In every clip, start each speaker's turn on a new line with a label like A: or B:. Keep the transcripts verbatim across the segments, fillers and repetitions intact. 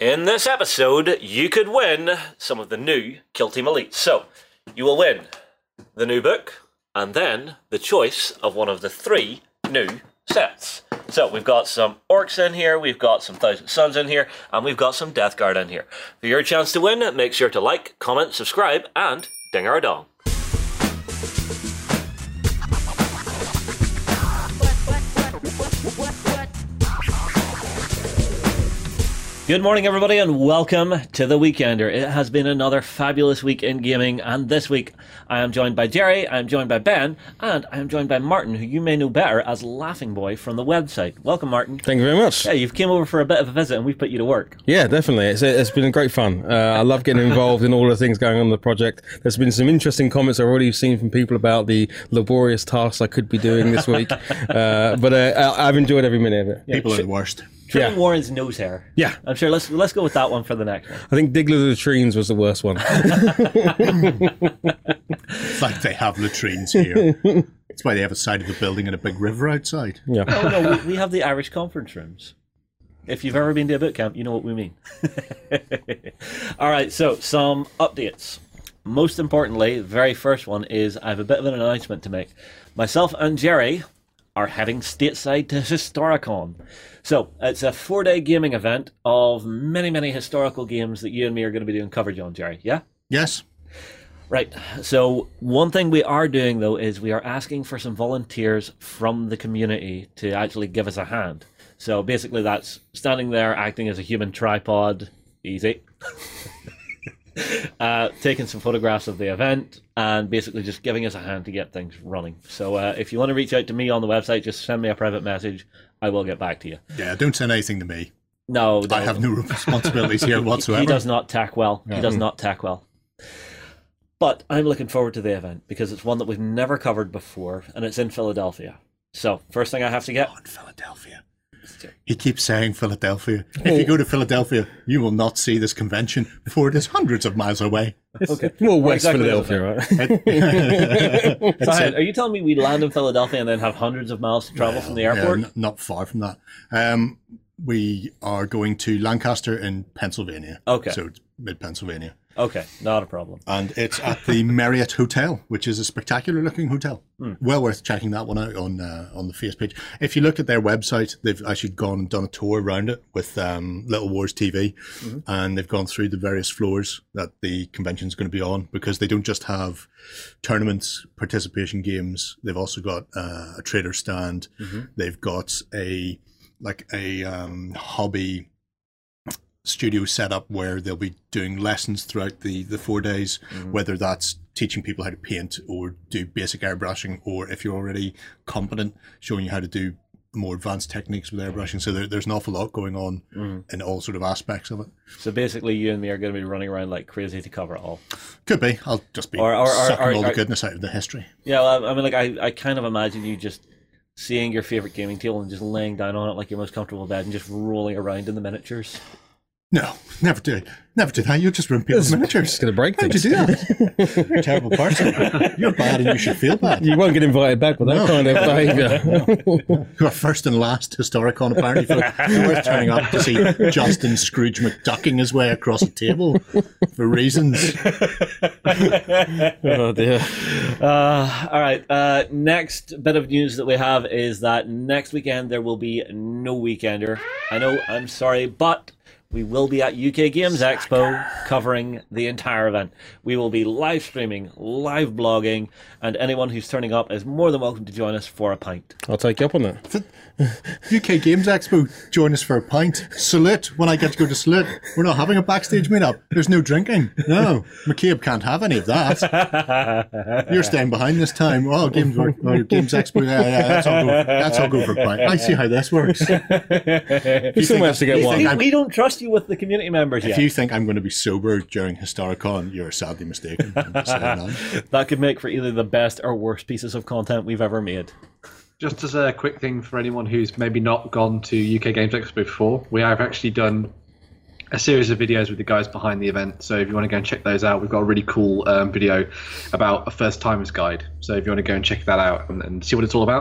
A: In this episode, you could win some of the new Kill Team Elite. So, you will win the new book, and then the choice of one of the three new sets. So, we've got some Orcs in here, we've got some Thousand Suns in here, and we've got some Death Guard in here. For your chance to win, make sure to like, comment, subscribe, and ding our dong. Good morning, everybody, and welcome to The Weekender. It has been another fabulous week in gaming, and this week I am joined by Jerry, I am joined by Ben, and I am joined by Martin, who you may know better as Laughing Boy from the website. Welcome, Martin.
B: Thank you very much.
A: Yeah, you've came over for a bit of a visit, and we've put you to work.
B: Yeah, definitely. It's, it's been great fun. Uh, I love getting involved in all the things going on in the project. There's been some interesting comments I've already seen from people about the laborious tasks I could be doing this week, uh, but uh, I've enjoyed every minute of it.
C: Yeah, people are the worst.
A: Trimming
B: Yeah.
A: Warren's nose hair.
B: Yeah.
A: I'm sure. Let's let's go with that one for the next one.
B: I think Diggler the Latrines was the worst one.
C: It's like they have latrines here. That's why they have a side of the building and a big river outside.
B: Yeah.
A: Oh no, we, we have the Irish conference rooms. If you've ever been to a boot camp, you know what we mean. All right, so some updates. Most importantly, the very first one is I have a bit of an announcement to make. Myself and Jerry are heading stateside to Historicon. So, it's a four-day gaming event of many, many historical games that you and me are going to be doing coverage on, Jerry, yeah?
C: Yes.
A: Right, so one thing we are doing, though, is we are asking for some volunteers from the community to actually give us a hand. So, basically, that's standing there, acting as a human tripod, easy. Uh, taking some photographs of the event and basically just giving us a hand to get things running. So uh, if you want to reach out to me on the website, just send me a private message. I will get back to you.
C: Yeah, don't send anything to me.
A: No, no.
C: I have no responsibilities here whatsoever.
A: He does not tack well.
C: Yeah.
A: He does not tack well. But I'm looking forward to the event because it's one that we've never covered before and it's in Philadelphia. So first thing I have to get...
C: Oh, in Philadelphia. He keeps saying Philadelphia. If you go to Philadelphia, you will not see this convention before it is hundreds of miles away.
A: Okay.
B: Well, West
A: exactly
B: Philadelphia, right?
A: So, hang on, are you telling me we land in Philadelphia and then have hundreds of miles to travel
C: Well,
A: from the airport?
C: Yeah, n- not far from that. Um, we are going to Lancaster in Pennsylvania.
A: Okay.
C: So it's mid-Pennsylvania.
A: Okay, not a problem.
C: And it's at the Marriott Hotel, which is a spectacular looking hotel. Hmm. Well worth checking that one out on uh, on the face page. If you look at their website, they've actually gone and done a tour around it with um, Little Wars T V, mm-hmm. and they've gone through the various floors that the convention is going to be on, because they don't just have tournaments, participation games. They've also got uh, a trader stand. Mm-hmm. They've got a like a um, hobby studio set up where they'll be doing lessons throughout the, the four days, mm-hmm. whether that's teaching people how to paint or do basic airbrushing, or if you're already competent, showing you how to do more advanced techniques with airbrushing. So there, there's an awful lot going on mm. in all sort of aspects of it.
A: So basically you and me are going to be running around like crazy to cover it all.
C: Could be. I'll just be
A: or, or,
C: sucking
A: or, or,
C: all the
A: or,
C: goodness out of the history.
A: Yeah, well, I mean, like I, I kind of imagine you just seeing your favourite gaming table and just laying down on it like your most comfortable bed and just rolling around in the miniatures.
C: No, never do it. Never do that. You'll just ruin people's miniatures.
B: It's going to break
C: How'd you do that? You're a terrible person. You're bad and you should feel bad.
B: You won't get invited back with that
C: No.
B: kind of behaviour.
C: No. You are first and last Historicon, apparently. For, you're worth turning up to see Justin Scrooge McDucking his way across a table for reasons.
B: Oh, dear.
A: Uh, all right. Uh, next bit of news that we have is that next weekend there will be no Weekender. I know, I'm sorry, but we will be at U K Games Expo covering the entire event. We will be live streaming, live blogging, and anyone who's turning up is more than welcome to join us for a pint.
B: I'll take you up on that.
C: U K Games Expo, join us for a pint. Salute, when I get to go to Salute. We're not having a backstage meetup. There's no drinking. No, McCabe can't have any of that. You're staying behind this time. Oh, Games, oh, Games Expo, yeah, yeah, that's all, go, that's all go for a pint. I see how this works.
B: You still managed to get one.
A: We, we don't trust you with the community members yet.
C: If you think I'm going to be sober during Historicon, you're sadly mistaken. I'm just saying that.
A: That could make for either the best or worst pieces of content we've ever made.
D: Just as a quick thing for anyone who's maybe not gone to U K Games Expo before, we have actually done a series of videos with the guys behind the event. So if you want to go and check those out, we've got a really cool um, video about a first timers guide. So if you want to go and check that out and, and see what it's all about,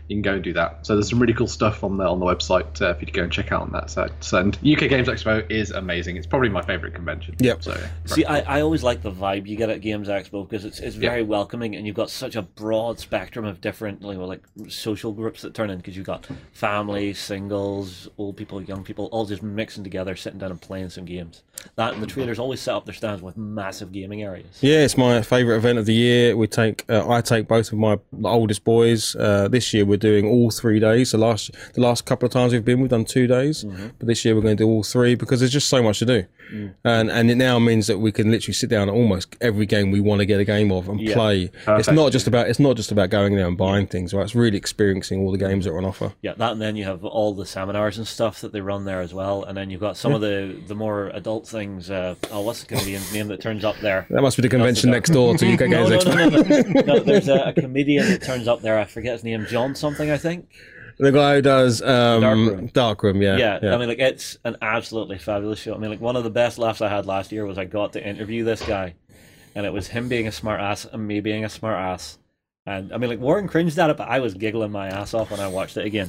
D: you can go and do that. So there's some really cool stuff on the on the website uh, for you to go and check out on that side. So, and U K Games Expo is amazing. It's probably my favourite convention.
B: Yep.
D: So
A: See, I, I always like the vibe you get at Games Expo because it's it's very
D: Yeah.
A: welcoming, and you've got such a broad spectrum of different, you know, like social groups that turn in, because you've got families, singles, old people, young people, all just mixing together, sitting down and playing some games. That and the traders always set up their stands with massive gaming areas.
B: Yeah, it's my favourite event of the year. We take, uh, I take both of my oldest boys. Uh, this year we're doing all three days. The last, the last couple of times we've been, we've done two days,
A: Mm-hmm.
B: but this year we're going to do all three because there's just so much to do,
A: Mm.
B: and and it now means that we can literally sit down at almost every game we want to get a game of and
A: Yeah.
B: play. It's
D: Perfect.
B: not just about, it's not just about going there and buying things, right? It's really experiencing all the games that are on offer.
A: Yeah, that, and then you have all the seminars and stuff that they run there as well, and then you've got some of the the more adult things. Uh, oh, what's the comedian's name that turns up there?
B: That must be the convention
A: the-
B: next door to U K
A: No,
B: Games
A: no,
B: Expo.
A: no, no, no. No, there's a, a comedian that turns up there. I forget his name. John something, I think.
B: The guy who does um,
A: Darkroom.
B: Darkroom, yeah,
A: Yeah, I mean, like, it's an absolutely fabulous show. I mean, like, one of the best laughs I had last year was I got to interview this guy, and it was him being a smart ass and me being a smart ass. And I mean, like, Warren cringed at it, but I was giggling my ass off when I watched it again.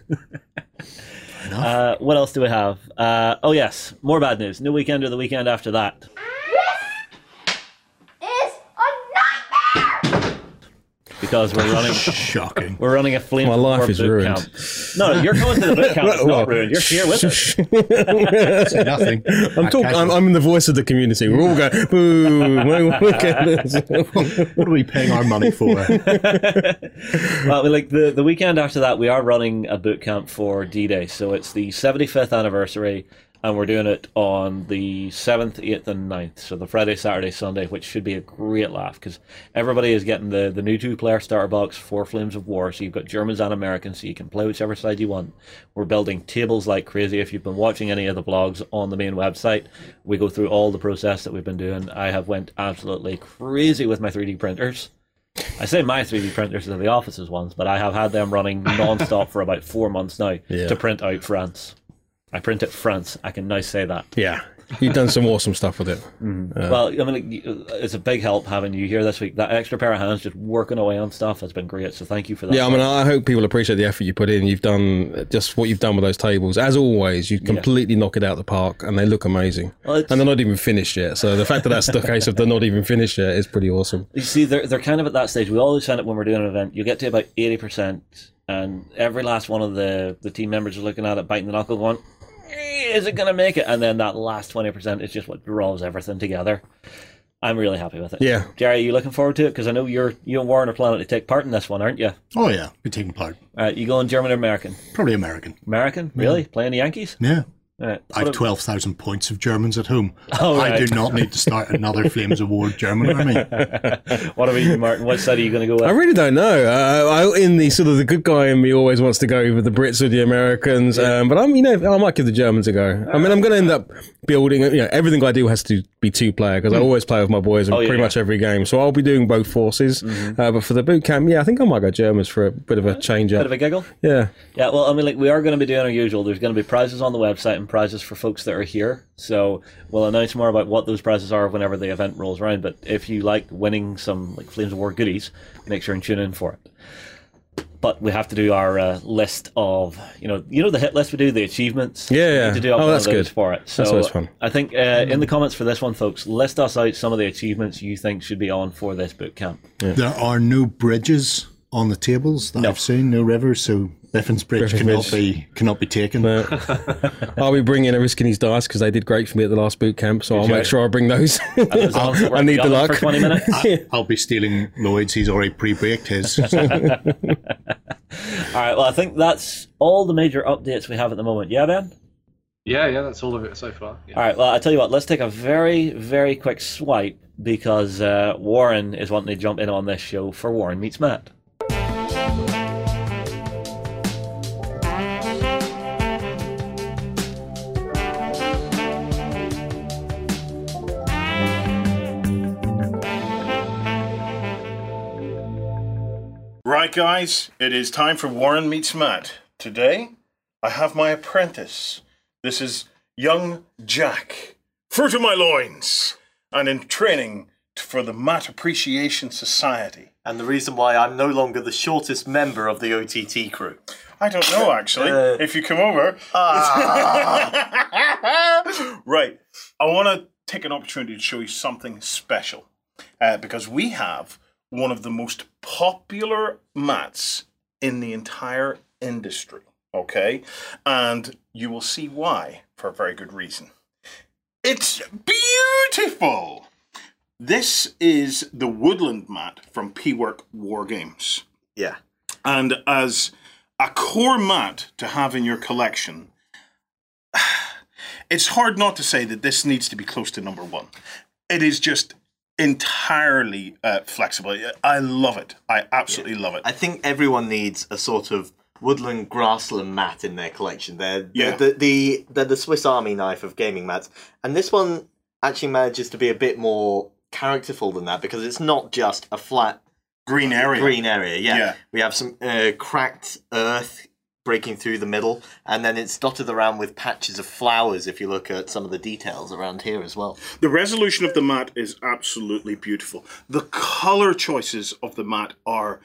A: uh, what else do we have? Uh, oh, yes, more bad news. New weekend or the weekend after that.
E: Is a nightmare!
A: Because we're running
C: Shocking.
A: we're running a Flame
B: My
A: for
B: life
A: War
B: is
A: boot
B: ruined.
A: camp. No, you're going to the boot camp. It's not ruined. You're here with us.
C: Say nothing.
B: I'm talking. I'm, I'm the voice of the community. We're all going, boo! my weekend.
C: What are we paying our money for?
A: Well, I mean, like the, the weekend after that, we are running a boot camp for D-Day. So it's the seventy-fifth anniversary, and we're doing it on the seventh, eighth, and ninth. So the Friday, Saturday, Sunday, which should be a great laugh because everybody is getting the, the new two-player starter box for Flames of War. So you've got Germans and Americans, so you can play whichever side you want. We're building tables like crazy. If you've been watching any of the vlogs on the main website, we go through all the process that we've been doing. I have went absolutely crazy with my three D printers. I say my three D printers are the office's ones, but I have had them running non-stop for about four months now
B: Yeah.
A: to print out France. I print it France. I can now say that.
B: Yeah, you've done some awesome stuff with it.
A: Well, I mean, like, it's a big help having you here this week. That extra pair of hands just working away on stuff has been great. So thank you for that.
B: Yeah, I mean, I hope people appreciate the effort you put in. You've done just what you've done with those tables. As always, you completely knock it out of the park, and they look amazing.
A: Well, it's-
B: and they're not even finished yet. So the fact that that's the case of they're not even finished yet is pretty awesome.
A: You see, they're, they're kind of at that stage. We always find it when we're doing an event. You get to about eighty percent, and every last one of the, the team members is looking at it, biting the knuckle, going, "Eh, is it going to make it?" And then that last twenty percent is just what draws everything together. I'm really happy with it.
B: Yeah.
A: Jerry, are you looking forward to it? Because I know you're you and Warren are planning to take part in this one, aren't you?
C: Oh yeah, be taking part.
A: All right, you going German or American?
C: Probably American.
A: American? Really? Playing the Yankees?
C: Yeah.
A: All right.
C: I have twelve thousand points of Germans at home.
A: Oh,
C: I
A: right.
C: do not need to start another Flames of War German army.
A: What about you, Martin? What side are you going to go with?
B: I really don't know. Uh, I, in the sort of the good guy in me always wants to go with the Brits or the Americans, um, but I'm, you know, I might give the Germans a go. I mean, I'm going to end up building. You know, everything I do has to be two player because I always play with my boys in
A: Oh, yeah,
B: pretty
A: yeah.
B: much every game. So I'll be doing both forces. Uh, but for the boot camp, yeah, I think I might go Germans for a bit of a change
A: Bit
B: up.
A: of a giggle?
B: Yeah.
A: Yeah, well, I mean, like, we are going to be doing our usual. There's going to be prizes on the website and prizes for folks that are here. So we'll announce more about what those prizes are whenever the event rolls around. But if you like winning some like Flames of War goodies, make sure and tune in for it. But we have to do our uh, list of, you know, you know the hit list we do, the achievements.
B: Yeah,
A: We
B: yeah.
A: need to do up
B: Oh,
A: one
B: that's
A: of those
B: good.
A: for it. So
B: That's always fun.
A: I think uh, in the comments for this one, folks, list us out some of the achievements you think should be on for this boot camp.
C: There are no bridges on the tables that
A: No.
C: I've seen, no rivers, so Biffin's Bridge
B: Biffin's
C: cannot
B: Bridge.
C: be cannot be taken.
B: I'll be bringing a Riskinny's dice because they did great for me at the last boot camp. So I'll make sure I bring those.
A: Those ones that were
B: I need the
A: oven
B: luck.
A: for twenty minutes.
C: I'll be stealing Lloyd's. He's already pre-baked his.
A: All right, well, I think that's all the major updates we have at the moment. Yeah, Ben?
D: Yeah, yeah, that's all of it so far. Yeah.
A: All right, well, I tell you what, let's take a very, very quick swipe because uh, Warren is wanting to jump in on this show for Warren Meets Matt.
F: Right, guys, it is time for Warren Meets Matt. Today, I have my apprentice. This is young Jack, fruit of my loins, and in training for the Mat Appreciation Society.
G: And the reason why I'm no longer the shortest member of the O T T crew.
F: I don't know, actually.
G: Uh,
F: if you come over.
G: Ah.
F: Right. I want to take an opportunity to show you something special. Uh, because we have one of the most popular mats in the entire industry. Okay? And you will see why, for a very good reason. It's beautiful! This is the Woodland mat from P-Work Wargames.
G: Yeah.
F: And as a core mat to have in your collection, it's hard not to say that this needs to be close to number one. It is just entirely uh, flexible. I love it. I absolutely yeah. love it.
G: I think everyone needs a sort of woodland grassland mat in their collection. They're,
F: yeah.
G: they're, the, the, they're the Swiss Army knife of gaming mats. And this one actually manages to be a bit more characterful than that because it's not just a flat
F: green area.
G: Green area, yeah.
F: yeah.
G: We have some uh, cracked earth breaking through the middle, and then it's dotted around with patches of flowers if you look at some of the details around here as well.
F: The resolution of the mat is absolutely beautiful. The colour choices of the mat are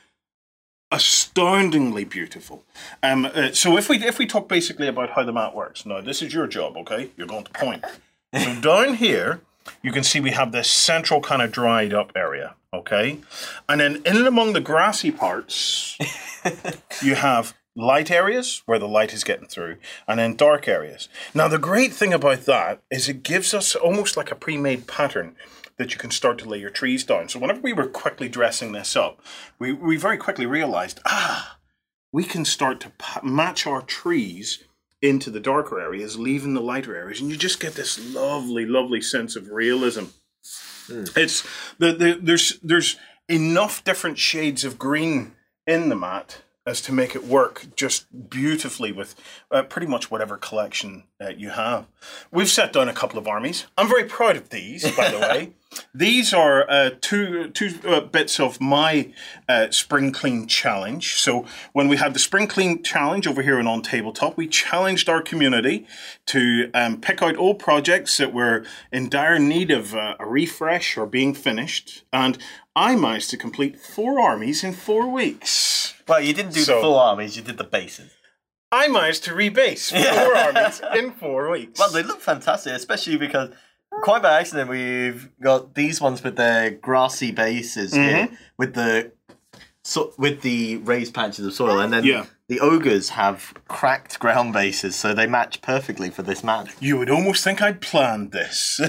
F: astoundingly beautiful. Um, uh, so if we if we talk basically about how the mat works, now this is your job, okay? You're going to point. So down here, you can see we have this central kind of dried up area, okay? And then in and among the grassy parts, you have light areas where the light is getting through, and then dark areas. Now, the great thing about that is it gives us almost like a pre-made pattern that you can start to lay your trees down. So whenever we were quickly dressing this up, we, we very quickly realized, ah, we can start to pa- match our trees into the darker areas, leaving the lighter areas, and you just get this lovely, lovely sense of realism. Mm. It's the, the there's there's enough different shades of green in the mat as to make it work just beautifully with uh, pretty much whatever collection uh, you have. We've set down a couple of armies. I'm very proud of these, by the way. These are uh, two two uh, bits of my uh, Spring Clean Challenge. So when we had the Spring Clean Challenge over here and on Tabletop, we challenged our community to um, pick out old projects that were in dire need of uh, a refresh or being finished. And I managed to complete four armies in four weeks.
G: Well, you didn't do
F: So-
G: the full armies, you did the bases.
F: I managed to rebase four armies in four weeks.
G: Well, they look fantastic, especially because quite by accident we've got these ones with their grassy bases here, with the so, with the raised patches of soil, and then
F: Yeah.
G: the ogres have cracked ground bases, so they match perfectly for this mat.
F: You would almost think I'd planned this.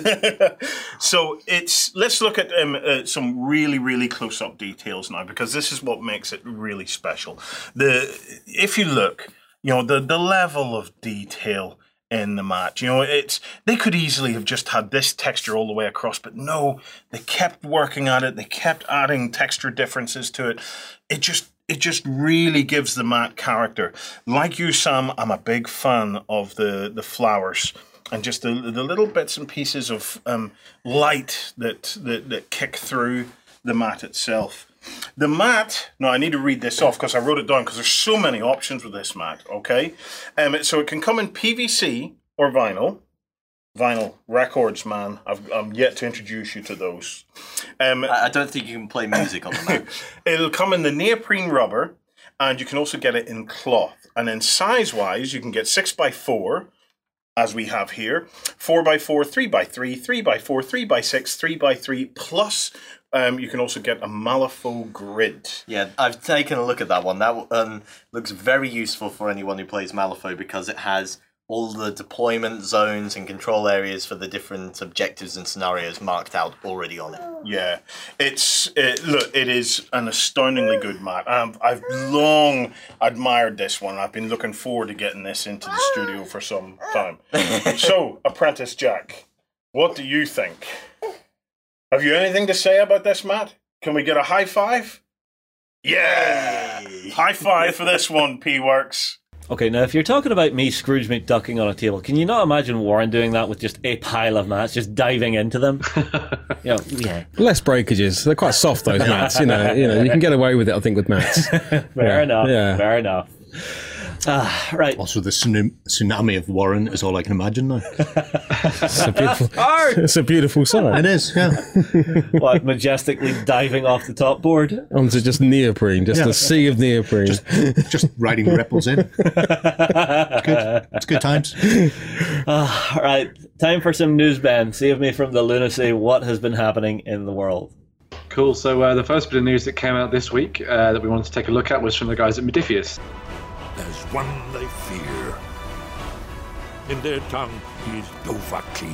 F: So it's let's look at um, uh, some really, really close-up details now, because this is what makes it really special. The if you look, you know, the the level of detail in the mat, you know, it's they could easily have just had this texture all the way across, but no, they kept working at it. They kept adding texture differences to it. It just it just really gives the mat character. Like you, Sam, I'm a big fan of the the flowers and just the the little bits and pieces of um, light that, that that kick through the mat itself. The mat, now I need to read this off because I wrote it down because there's so many options with this mat, okay? Um, so it can come in P V C or vinyl. Vinyl records, man. I've, I'm yet to introduce you to those. Um,
G: I I don't think you can play music on the mat.
F: It'll come in the neoprene rubber, and you can also get it in cloth. And then size-wise, you can get six by four, as we have here, four by four, three by three, three by four, three by six, three by three, plus um, you can also get a Malifaux grid.
G: Yeah, I've taken a look at that one. That um, looks very useful for anyone who plays Malifaux because it has all the deployment zones and control areas for the different objectives and scenarios marked out already on it.
F: Yeah, it's it, look, it is an astoundingly good mat. Um, I've long admired this one. I've been looking forward to getting this into the studio for some time. So, Apprentice Jack, what do you think? Have you anything to say about this mat? Can we get a high five? Yeah!
G: Yay.
F: High five for this one, P-Works.
A: Okay, now if you're talking about me Scrooge McDucking on a table, can you not imagine Warren doing that with just a pile of mats, just diving into them? You know, yeah.
B: Less breakages. They're quite soft, those mats. You know, you know, you can get away with it, I think, with mats.
A: Fair
B: Yeah,
A: enough.
B: yeah.
A: Fair enough. Ah, right.
C: Also, the tsunami, tsunami of Warren is all I can imagine now.
B: It's a beautiful, it's a beautiful sight.
C: It is, yeah.
A: What, majestically diving off the top board?
B: Onto just neoprene, just
C: Yeah.
B: a sea of neoprene.
C: Just, just riding the ripples in. It's good. It's good times.
A: Ah, all right. Time for some news, Ben. Save me from the lunacy. What has been happening in the world?
D: Cool. So uh, the first bit of news that came out this week uh, that we wanted to take a look at was from the guys at Modiphius.
H: There's one they fear. In their tongue, he's Dovahkiin,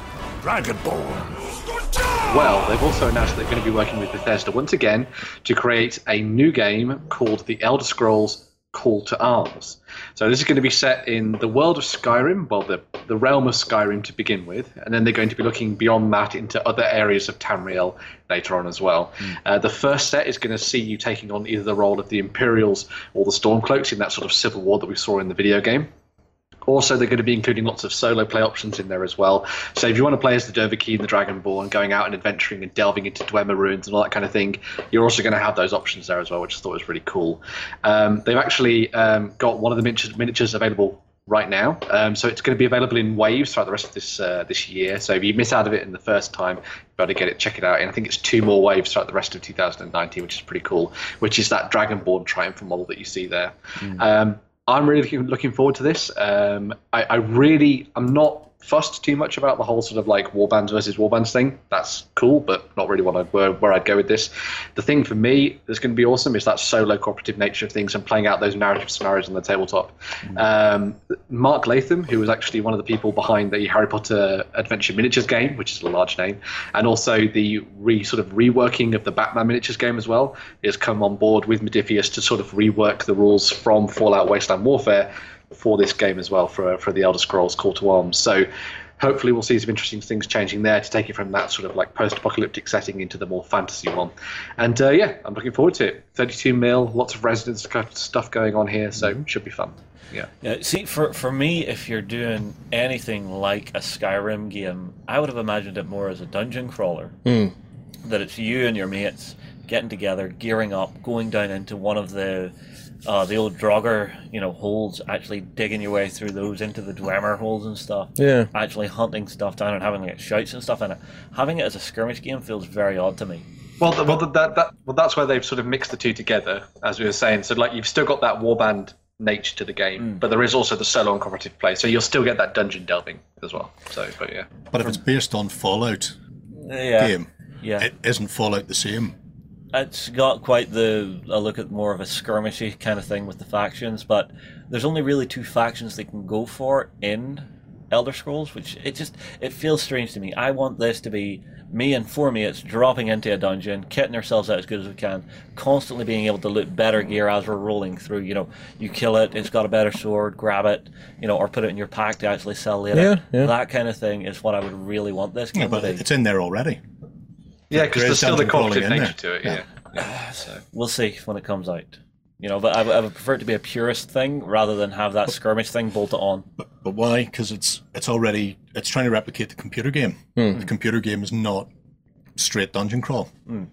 H: Dragonborn.
D: Well, they've also announced they're going to be working with Bethesda once again to create a new game called The Elder Scrolls Call to Arms. So this is going to be set in the world of Skyrim, well, the, the realm of Skyrim to begin with, and then they're going to be looking beyond that into other areas of Tamriel later on as well. Mm. Uh, the first set is going to see you taking on either the role of the Imperials or the Stormcloaks in that sort of civil war that we saw in the video game. Also, they're going to be including lots of solo play options in there as well. So if you want to play as the Dovahkiin, the Dragonborn, going out and adventuring and delving into Dwemer ruins and all that kind of thing, you're also going to have those options there as well, which I thought was really cool. Um, they've actually um, got one of the miniatures, miniatures available right now. Um, so it's going to be available in waves throughout the rest of this uh, this year. So if you miss out of it in the first time, you better get it, check it out. And I think it's two more waves throughout the rest of two thousand nineteen, which is pretty cool, which is that Dragonborn Triumph model that you see there. Mm. Um, I'm really looking, looking forward to this. Um, I, I really, I'm not fussed too much about the whole sort of like warbands versus warbands thing. That's cool, but not really what I, where, where I'd go with this. The thing for me that's going to be awesome is that solo cooperative nature of things and playing out those narrative scenarios on the tabletop. Mm. Um, Mark Latham, who was actually one of the people behind the Harry Potter Adventure Miniatures game, which is a large name, and also the re sort of reworking of the Batman Miniatures game as well, has come on board with Modiphius to sort of rework the rules from Fallout Wasteland Warfare for this game as well, for for the Elder Scrolls Call to Arms. So hopefully we'll see some interesting things changing there to take it from that sort of like post-apocalyptic setting into the more fantasy one. And uh, yeah, I'm looking forward to it. thirty-two mil, lots of Residence stuff going on here, so it should be fun. Yeah.
A: Yeah. See, for for me, if you're doing anything like a Skyrim game, I would have imagined it more as a dungeon crawler.
B: Mm.
A: That it's you and your mates getting together, gearing up, going down into one of the Uh, the old Draugr, you know, holes, actually digging your way through those into the Dwemer holes and stuff.
B: Yeah.
A: Actually hunting stuff down and having like shouts and stuff in it. Having it as a skirmish game feels very odd to me.
D: Well, the, well, the, that, that, well, that's where they've sort of mixed the two together, as we were saying. So, like, you've still got that warband nature to the game, mm. but there is also the solo and cooperative play. So you'll still get that dungeon delving as well. So, but yeah.
C: But if it's based on Fallout
A: yeah.
C: game,
A: yeah.
C: it isn't Fallout the same.
A: It's got quite the a look at more of a skirmishy kind of thing with the factions, but there's only really two factions they can go for in Elder Scrolls, which it just it feels strange to me. I want this to be me and four mates dropping into a dungeon, kitting ourselves out as good as we can, constantly being able to loot better gear as we're rolling through. You know, you kill it, it's got a better sword, grab it, you know, or put it in your pack to actually sell later.
B: Yeah, yeah.
A: That kind of thing is what I would really want this game
C: yeah, but
A: to be.
C: It's in there already.
D: Yeah, because there's still the cooperative nature
C: there.
D: to it. Yeah. yeah. yeah. So
A: we'll see when it comes out. You know, but I, I would prefer it to be a purist thing rather than have that skirmish thing bolted on.
C: But, but why? Because it's it's already it's trying to replicate the computer game.
B: Mm.
C: The computer game is not straight dungeon crawl.
A: Mm.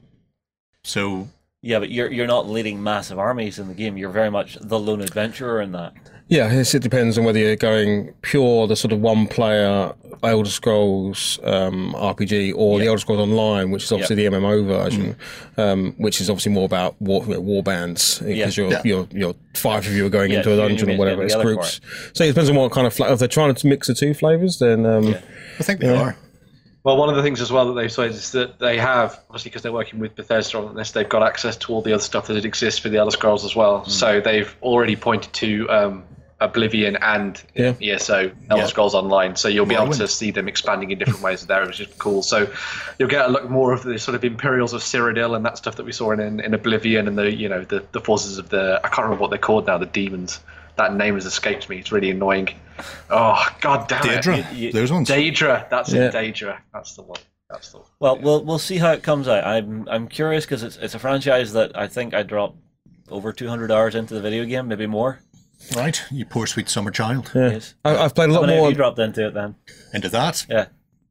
C: So
A: yeah, but you're you're not leading massive armies in the game. You're very much the lone adventurer in that.
B: Yeah, it depends on whether you're going pure, the sort of one-player Elder Scrolls um, R P G, or
A: yep.
B: the Elder Scrolls Online, which is obviously
A: yep.
B: the M M O version, mm. um, which is obviously more about war, war bands, because
A: yeah.
B: you're,
C: yeah.
B: you're, you're five of you are going
A: yeah,
B: into a dungeon or whatever. It's groups.
A: Part.
B: So it depends on what kind of fla- if they're trying to mix the two flavors, then um,
A: yeah.
C: I think they
B: yeah.
C: are.
D: Well, one of the things as well that they've said is that they have, obviously because they're working with Bethesda on this, they've got access to all the other stuff that exists for the Elder Scrolls as well. Mm. So they've already pointed to um, Oblivion and
B: yeah.
D: E S O, Elder
C: yeah.
D: Scrolls Online. So you'll be
C: Morrowind.
D: able to see them expanding in different ways there, which is cool. So you'll get a look more of the sort of Imperials of Cyrodiil and that stuff that we saw in, in, in Oblivion, and the you know the, the forces of the, I can't remember what they're called now, the demons. That name has escaped me. It's really annoying. Oh, god damn
C: Daedra.
D: it.
A: You, you,
C: Those ones.
D: Daedra. That's
B: yeah.
D: it, Daedra. That's the one. That's the one.
A: Well,
D: yeah.
A: we'll we'll see how it comes out. I'm I'm curious because it's it's a franchise that I think I dropped over two hundred hours into the video game, maybe more.
C: Right, you poor sweet summer child.
B: Yeah.
A: Yes.
B: I, I've played a
A: How
B: lot
A: many have
B: more.
A: you dropped into it then?
C: Into that,
A: Yeah.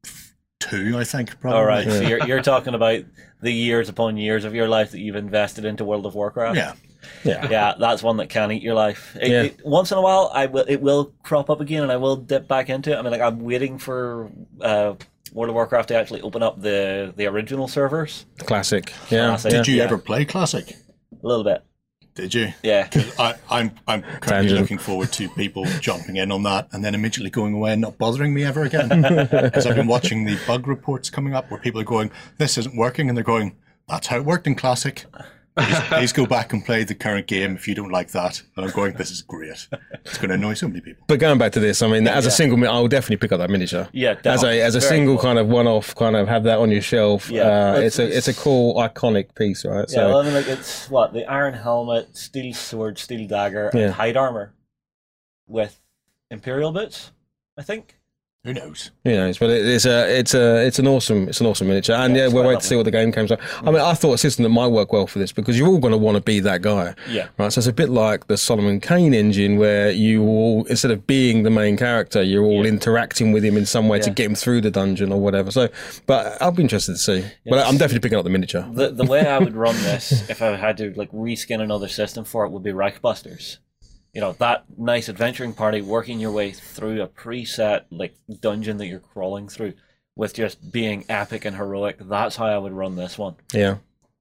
C: two, I think, probably.
A: All right. So you're you're talking about the years upon years of your life that you've invested into World of Warcraft.
C: Yeah.
B: Yeah.
A: Yeah, that's one that can eat your life. It,
B: Yeah.
A: it, once in a while, I will. It will crop up again, and I will dip back into it. I mean, like I'm waiting for uh, World of Warcraft to actually open up the the original servers.
B: Classic. Yeah.
A: Classic.
B: yeah.
C: Did you
A: Yeah.
C: ever play Classic?
A: A little bit.
C: Did you?
A: Yeah.
C: I, I'm I'm currently
B: Tangent.
C: looking forward to people jumping in on that and then immediately going away and not bothering me ever again. Because I've been watching the bug reports coming up where people are going, "This isn't working," and they're going, "That's how it worked in Classic. Please, please go back and play the current game if you don't like that." And I'm going, "This is great. It's going to annoy so many people."
B: But going back to this, I mean, as a single, mi- I will definitely pick up that miniature.
A: Yeah,
B: As
A: definitely.
B: a as a
A: Very
B: single
A: cool.
B: kind of one-off, kind of have that on your shelf.
A: Yeah,
B: uh,
A: it's-
B: it's a it's a cool, iconic piece, right?
A: Yeah,
B: So
A: well, I mean, like it's what the iron helmet, steel sword, steel dagger,
B: Yeah.
A: and hide armor with imperial boots. I think.
C: Who knows?
B: who knows? But it, it's a it's a it's an awesome it's an awesome miniature, and
A: Yeah,
B: yeah,
A: it's
B: we'll
A: quite
B: wait to see what the game comes out. I mean, I thought a system that might work well for this because you're all going to want to be that guy.
A: Yeah.
B: Right, so it's a bit like the Solomon Kane engine, where you all, instead of being the main character, you're all
A: Yeah.
B: interacting with him in some way to
A: Yeah.
B: get him through the dungeon or whatever. So, but I'll be interested to see. But
A: Yes.
B: I'm definitely picking up the miniature.
A: The the way I would run this, if I had to like reskin another system for it, would be Reichbusters. You know, that nice adventuring party working your way through a preset like dungeon that you're crawling through with just being epic and heroic. That's how I would run this one.
B: Yeah.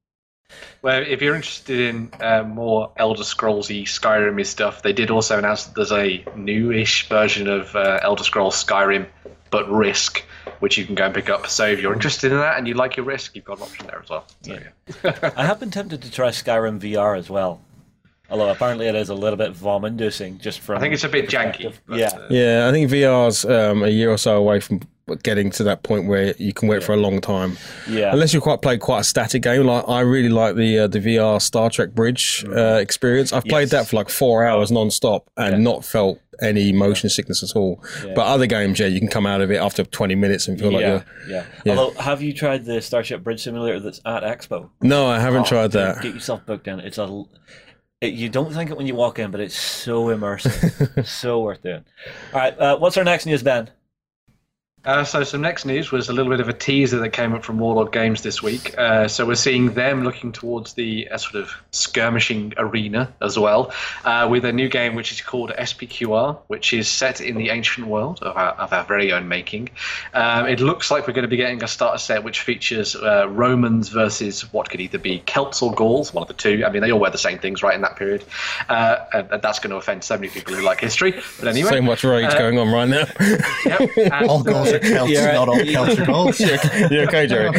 D: Well, if you're interested in uh, more Elder Scrolls-y, Skyrim-y stuff, they did also announce that there's a new-ish version of uh, Elder Scrolls Skyrim, but Risk, which you can go and pick up. So if you're interested in that and you like your Risk, you've got an option there as well. So, yeah.
A: I have been tempted to try Skyrim V R as well. Although apparently it is a little bit vom-inducing just from...
D: I think it's a bit janky.
A: perspective.
D: but,
A: Yeah.
D: uh,
B: Yeah, I think V R's um, a year or so away from getting to that point where you can wear it for a long time.
A: Yeah.
B: Unless you quite play quite a static game, like I really like the uh, the V R Star Trek Bridge uh, experience. I've played
A: Yes.
B: that for like four hours non-stop and
A: Yeah.
B: not felt any motion sickness at all.
A: Yeah.
B: But other games, yeah, you can come out of it after twenty minutes and feel like
A: yeah,
B: you're...
A: yeah.
B: yeah.
A: Although, have you tried the Starship Bridge Simulator that's at Expo?
B: No, I haven't
A: Oh,
B: tried
A: dude,
B: that.
A: Get yourself booked in. It's a... It, you don't think it when you walk in, but it's so immersive. So worth doing. All right, uh, what's our next news, Ben?
D: Uh, so some next news was a little bit of a teaser that came up from Warlord Games this week. Uh, so we're seeing them looking towards the uh, sort of skirmishing arena as well, uh, with a new game which is called S P Q R, which is set in the ancient world of our, of our very own making. Um, it looks like we're going to be getting a starter set which features uh, Romans versus what could either be Celts or Gauls, one of the two. I mean, they all wear the same things, right, in that period. Uh, and, and that's going to offend so many people who like history. But anyway,
B: So much rage
D: uh,
B: going on right now.
D: yep, and,
C: All Gauls are Celts,
A: Yeah, right.
C: not all Celts are Gauls.
B: you okay, Jerry?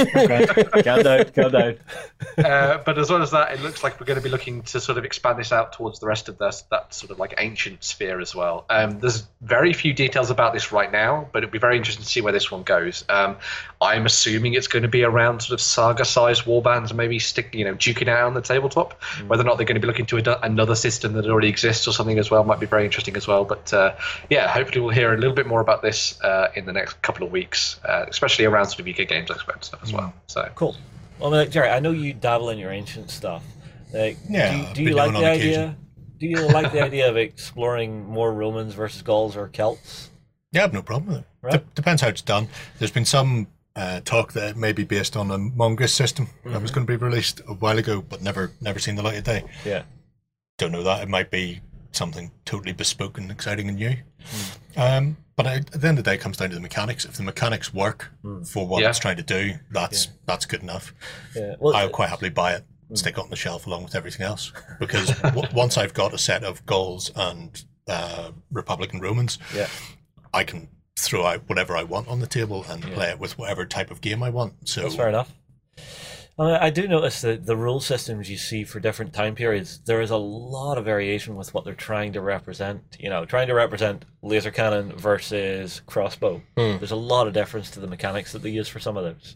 A: Calm down, calm down.
D: Uh, but as well as that, it looks like we're going to be looking to sort of expand this out towards the rest of this, that sort of like ancient sphere as well. Um, there's very few details about this right now, but it'll be very interesting to see where this one goes. Um, I'm assuming it's going to be around sort of saga-sized warbands, maybe stick, you know, duking out on the tabletop.
A: Mm.
D: Whether or not they're going to be looking to ad- another system that already exists or something as well might be very interesting as well. But uh, yeah, hopefully we'll hear a little bit more about this uh, in the next couple of weeks, uh, especially around sort of U K Games Expo and stuff as well. So.
A: Cool. Well, I mean, like, Jerry, I know you dabble in your ancient stuff. Like,
C: Yeah,
A: do you, do
C: I've
A: you
C: been
A: like
C: known
A: the
C: on
A: idea?
C: occasion.
A: Do you like the idea of exploring more Romans versus Gauls or Celts?
C: Yeah, I have no problem with it.
A: Right.
C: Dep- depends how it's done. There's been some uh, talk that it may be based on a Mongoose system that was going to be released a while ago, but never never seen the light of day.
A: Yeah.
C: Don't know that. It might be something totally bespoke and exciting and new. Um, but I, at the end of the day, it comes down to the mechanics. If the mechanics work for what
D: Yeah.
C: it's trying to do, that's that's good enough.
A: Yeah. Well,
C: I'll quite happily buy it, stick it on the shelf along with everything else. Because w- once I've got a set of Gauls and uh, Republican Romans,
A: yeah.
C: I can throw out whatever I want on the table and play it with whatever type of game I want. So
A: That's fair enough. Well, I do notice that the rule systems you see for different time periods, there is a lot of variation with what they're trying to represent. You know, trying to represent laser cannon versus crossbow. There's a lot of difference to the mechanics that they use for some of those.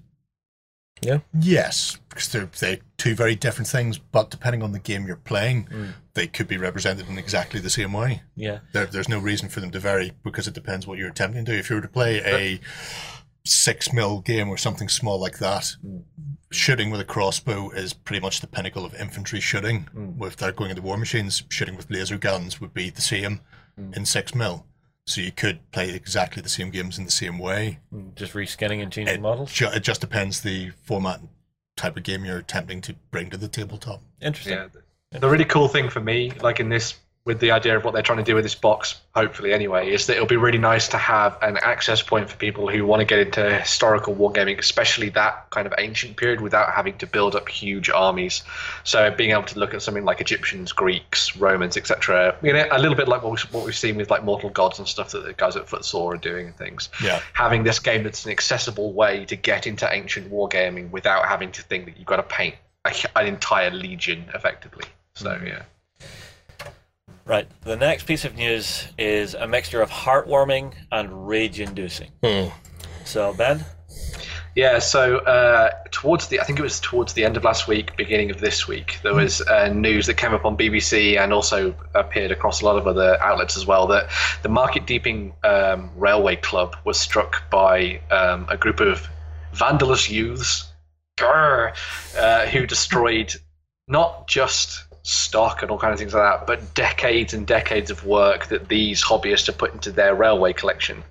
C: yes, because they're they're two very different things. But depending on the game you're playing, they could be represented in exactly the same way.
A: Yeah.
C: There, there's no reason for them to vary because it depends what you're attempting to do. If you were to play a six mil game or something small like that, shooting with a crossbow is pretty much the pinnacle of infantry shooting. Without going into war machines, shooting with laser guns would be the same in six mil. So you could play exactly the same games in the same way.
A: Just reskinning and changing
C: It,
A: models.
C: ju- it just depends the format and type of game you're attempting to bring to the tabletop.
A: Interesting.
D: Yeah, The really cool thing for me, like in this, with the idea of what they're trying to do with this box, hopefully anyway, is that it'll be really nice to have an access point for people who want to get into historical wargaming, especially that kind of ancient period, without having to build up huge armies. So being able to look at something like Egyptians, Greeks, Romans, et cetera. You know, a little bit like what, we, what we've seen with like Mortal Gods and stuff that the guys at Footsore are doing and things.
C: Yeah. Having
D: this game that's an accessible way to get into ancient wargaming without having to think that you've got to paint a, an entire legion effectively. So mm-hmm. yeah.
A: Right, the next piece of news is a mixture of heartwarming and rage-inducing.
B: Hmm.
A: So, Ben?
D: Yeah, so uh, towards the, I think it was towards the end of last week, beginning of this week, there was uh, news that came up on B B C and also appeared across a lot of other outlets as well, that the Market Deeping um, Railway Club was struck by um, a group of vandalous youths grr, uh, who destroyed not just stock and all kinds of things like that, but decades and decades of work that these hobbyists have put into their railway collection.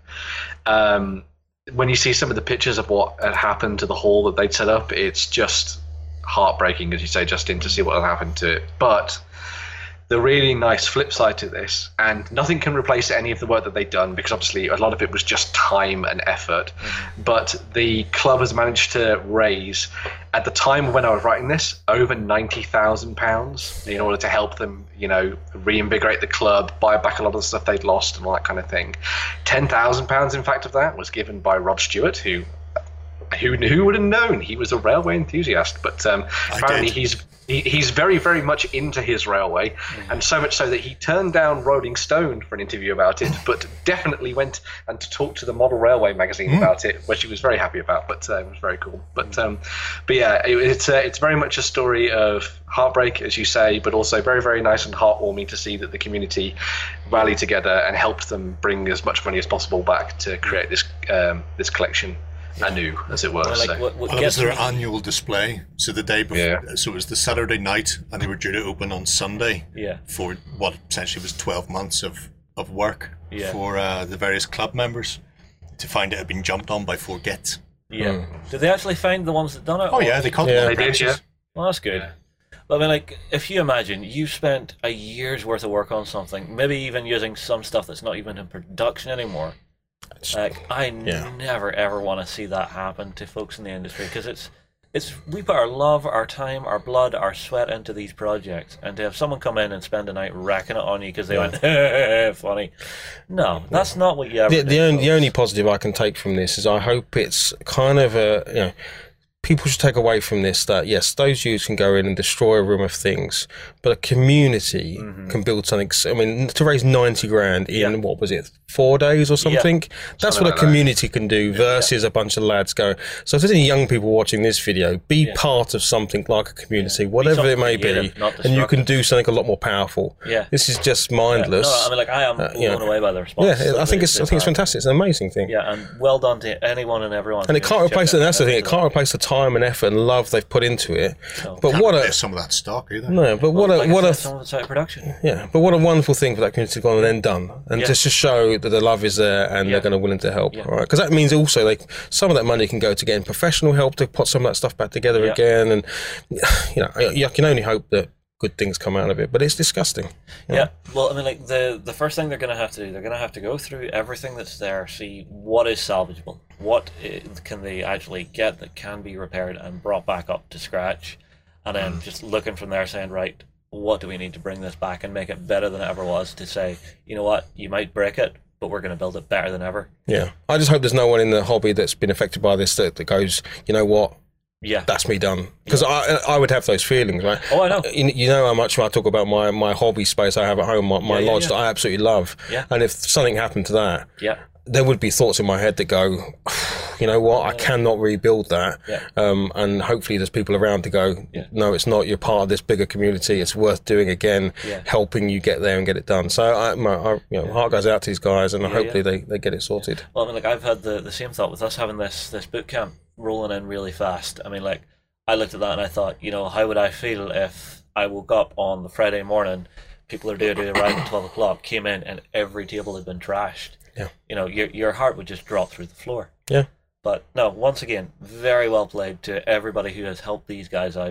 D: Um, when you see some of the pictures of what had happened to the hall that they'd set up, it's just heartbreaking, as you say, Justin, to see what had happened to it. But the really nice flip side to this, and nothing can replace any of the work that they've done, because obviously a lot of it was just time and effort, mm-hmm. but the club has managed to raise, at the time when I was writing this, over ninety thousand pounds in order to help them, you know, reinvigorate the club, buy back a lot of the stuff they'd lost and all that kind of thing. ten thousand pounds, in fact, of that was given by Rod Stewart, who who, who would have known he was a railway enthusiast, but um, apparently
C: did.
D: he's He, he's very, very much into his railway, mm-hmm. and so much so that he turned down Rolling Stone for an interview about it, but definitely went and to talk to the Model Railway magazine mm. about it, which he was very happy about. But uh, it was very cool. But um, but yeah, it, it's uh, it's very much a story of heartbreak, as you say, but also very, very nice and heartwarming to see that the community rallied together and helped them bring as much money as possible back to create this um, this collection. Anew, as it were.
A: Well, like,
D: so.
A: what, what
C: Well, it was their annual display. So the day before,
D: Yeah.
C: so it was the Saturday night, and they were due to open on Sunday
A: Yeah.
C: for what essentially was twelve months of, of work
A: Yeah.
C: for uh, the various club members, to find it had been jumped on by four gets.
A: Yeah. Did they actually find the ones that done it?
C: Oh
A: or-
C: yeah, they caught
B: Yeah.
C: them on
D: They did,
C: branches.
D: yeah.
A: Well, that's good. But I mean, like, if you imagine you spent a year's worth of work on something, maybe even using some stuff that's not even in production anymore. Like, I
B: Yeah.
A: never ever want to see that happen to folks in the industry, because it's it's we put our love, our time, our blood, our sweat into these projects, and to have someone come in and spend a night wrecking it on you because they went funny. No, that's not what you ever.
B: The,
A: do,
B: the, only,
A: folks.
B: the only positive I can take from this is I hope it's kind of a, you know, people should take away from this that, yes, those youths can go in and destroy a room of things, but a community
A: Mm-hmm.
B: can build something. I mean, to raise ninety grand in,
A: Yeah.
B: what was it, four days or something? That's
D: Something
B: what
D: like
B: a
D: that.
B: community can do versus a bunch of lads going. So if there's any young people watching this video, be
A: Yeah.
B: part of something like a community, whatever it may
A: something
B: be,
A: creative, not
B: and you can
A: destructive.
B: do something a lot more powerful.
A: Yeah.
B: This is just
A: Yeah.
B: mindless.
A: No, I mean, like, I am
B: Uh,
A: blown
B: you know.
A: away by the response.
B: Yeah, I think it's I think it's fantastic. It's an amazing thing.
A: Yeah, and well done to anyone and everyone.
B: And it
A: who
B: can't
A: checked
B: replace it.
A: out
B: That's the thing. It
A: episode.
B: can't replace the time and effort and love they've put into it.
A: No.
B: But
C: Can't
B: what a
C: replace some of that stock either.
B: no. But what
A: Like
B: a
A: I
B: what
A: said,
B: a
A: some of it's out of production.
B: yeah. But what a wonderful thing for that community to go on and then done, and
A: Yeah.
B: just to show that the love is there and
A: Yeah.
B: they're going to willing to help.
A: Yeah.
B: Right? Because that means also like some of that money can go to getting professional help to put some of that stuff back together
A: Yeah.
B: again, and you know you can only hope that good things come out of it. But it's disgusting.
A: Yeah. Well, I mean, like the the first thing they're going to have to do, they're going to have to go through everything that's there, see what is salvageable, what i- can they actually get that can be repaired and brought back up to scratch, and then just looking from there, saying, right, what do we need to bring this back and make it better than it ever was? To say, you know what, you might break it, but we're going to build it better than ever.
B: Yeah. I just hope there's no one in the hobby that's been affected by this that, that goes, you know what,
A: Yeah.
B: that's me done. Because I I would have those feelings, right?
A: Oh, I know.
B: You, you know how much when I talk about my, my hobby space I have at home, my, my
A: Yeah, yeah,
B: lodge
A: yeah.
B: that I absolutely love.
A: Yeah.
B: And if something happened to that,
A: Yeah.
B: there would be thoughts in my head that go, you know what, I cannot rebuild that.
A: Yeah.
B: Um, and hopefully there's people around to go,
A: Yeah.
B: no, it's not. You're part of this bigger community. It's worth doing again,
A: Yeah.
B: helping you get there and get it done. So I, my I, you know, heart goes out to these guys, and
A: Yeah,
B: hopefully
A: yeah.
B: they, they get it sorted.
A: Well, I mean, like, I've had the, the same thought with us having this, this boot camp rolling in really fast. I mean, like, I looked at that and I thought, you know, how would I feel if I woke up on the Friday morning, people are due to arrive at twelve o'clock, came in, and every table had been trashed?
B: Yeah.
A: You know, your your heart would just drop through the floor.
B: Yeah.
A: But no, once again, very well played to everybody who has helped these guys out.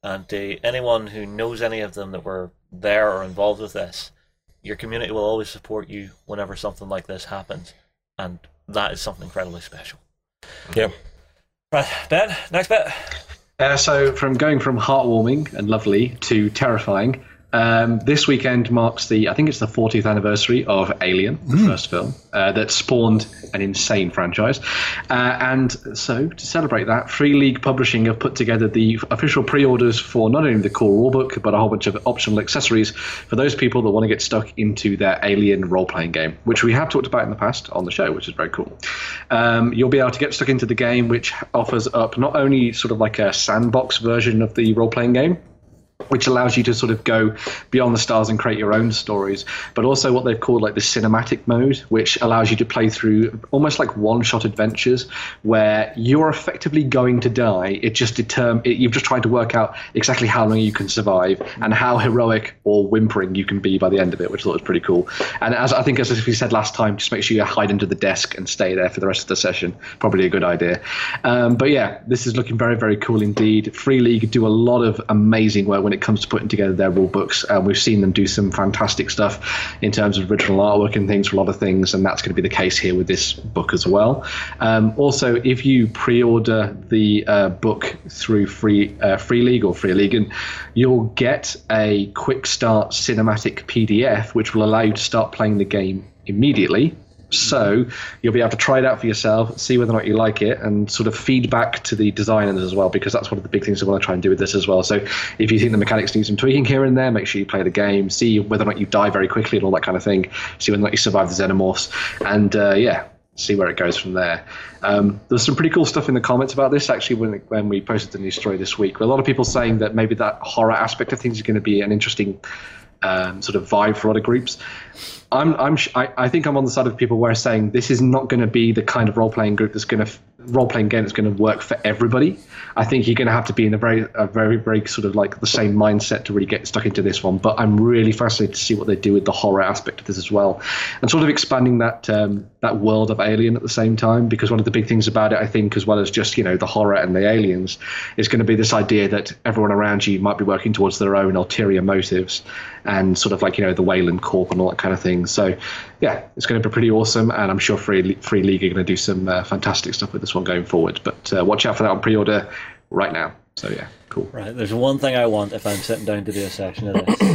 A: And to anyone who knows any of them that were there or involved with this, your community will always support you whenever something like this happens. And that is something incredibly special.
B: Yeah.
A: Right, Ben, next bit.
D: Uh, so from going from heartwarming and lovely to terrifying, um, this weekend marks the, I think it's the fortieth anniversary of Alien, the first film, uh, that spawned an insane franchise. Uh, and so to celebrate that, Free League Publishing have put together the official pre-orders for not only the core rulebook, but a whole bunch of optional accessories for those people that want to get stuck into their Alien role-playing game, which we have talked about in the past on the show, which is very cool. Um, you'll be able to get stuck into the game, which offers up not only sort of like a sandbox version of the role-playing game, which allows you to sort of go beyond the stars and create your own stories, but also what they've called like the cinematic mode, which allows you to play through almost like one-shot adventures where you're effectively going to die. It just determine it, you've just tried to work out exactly how long you can survive and how heroic or whimpering you can be by the end of it, which I thought was pretty cool. And as I think, as we said last time, just make sure you hide under the desk and stay there for the rest of the session. Probably a good idea. Um, but yeah, this is looking very, very cool indeed. Free League do a lot of amazing work when it comes to putting together their rule books. Uh, we've seen them do some fantastic stuff in terms of original artwork and things for a lot of things, and that's going to be the case here with this book as well. Um, also, if you pre-order the uh, book through Free uh, Free League or Free League, you'll get a quick start cinematic P D F, which will allow you to start playing the game immediately. So you'll be able to try it out for yourself, see whether or not you like it, and sort of feedback to the designers as well, because that's one of the big things I want to try and do with this as well. So if you think the mechanics need some tweaking here and there, make sure you play the game, see whether or not you die very quickly and all that kind of thing, see whether or not you survive the xenomorphs, and uh, yeah, see where it goes from there. Um, there's some pretty cool stuff in the comments about this, actually, when when we posted the news story this week. A lot of people saying that maybe that horror aspect of things is going to be an interesting um, sort of vibe for a lot of groups. I'm, I'm, I, I think I'm on the side of people where saying this is not going to be the kind of role-playing group that's going to role-playing game that's going to work for everybody. I think you're going to have to be in a very, a very, very sort of like the same mindset to really get stuck into this one. But I'm really fascinated to see what they do with the horror aspect of this as well, and sort of expanding that um, that world of Alien at the same time. Because one of the big things about it, I think, as well as just, you know, the horror and the aliens, is going to be this idea that everyone around you might be working towards their own ulterior motives, and sort of like, you know, the Wayland Corp and all that kind of thing. So, yeah, it's going to be pretty awesome, and I'm sure Free, Free League are going to do some uh, fantastic stuff with this one going forward. But uh, watch out for that on pre-order right now. So, yeah, cool.
A: Right, there's one thing I want if I'm sitting down to do a section of this.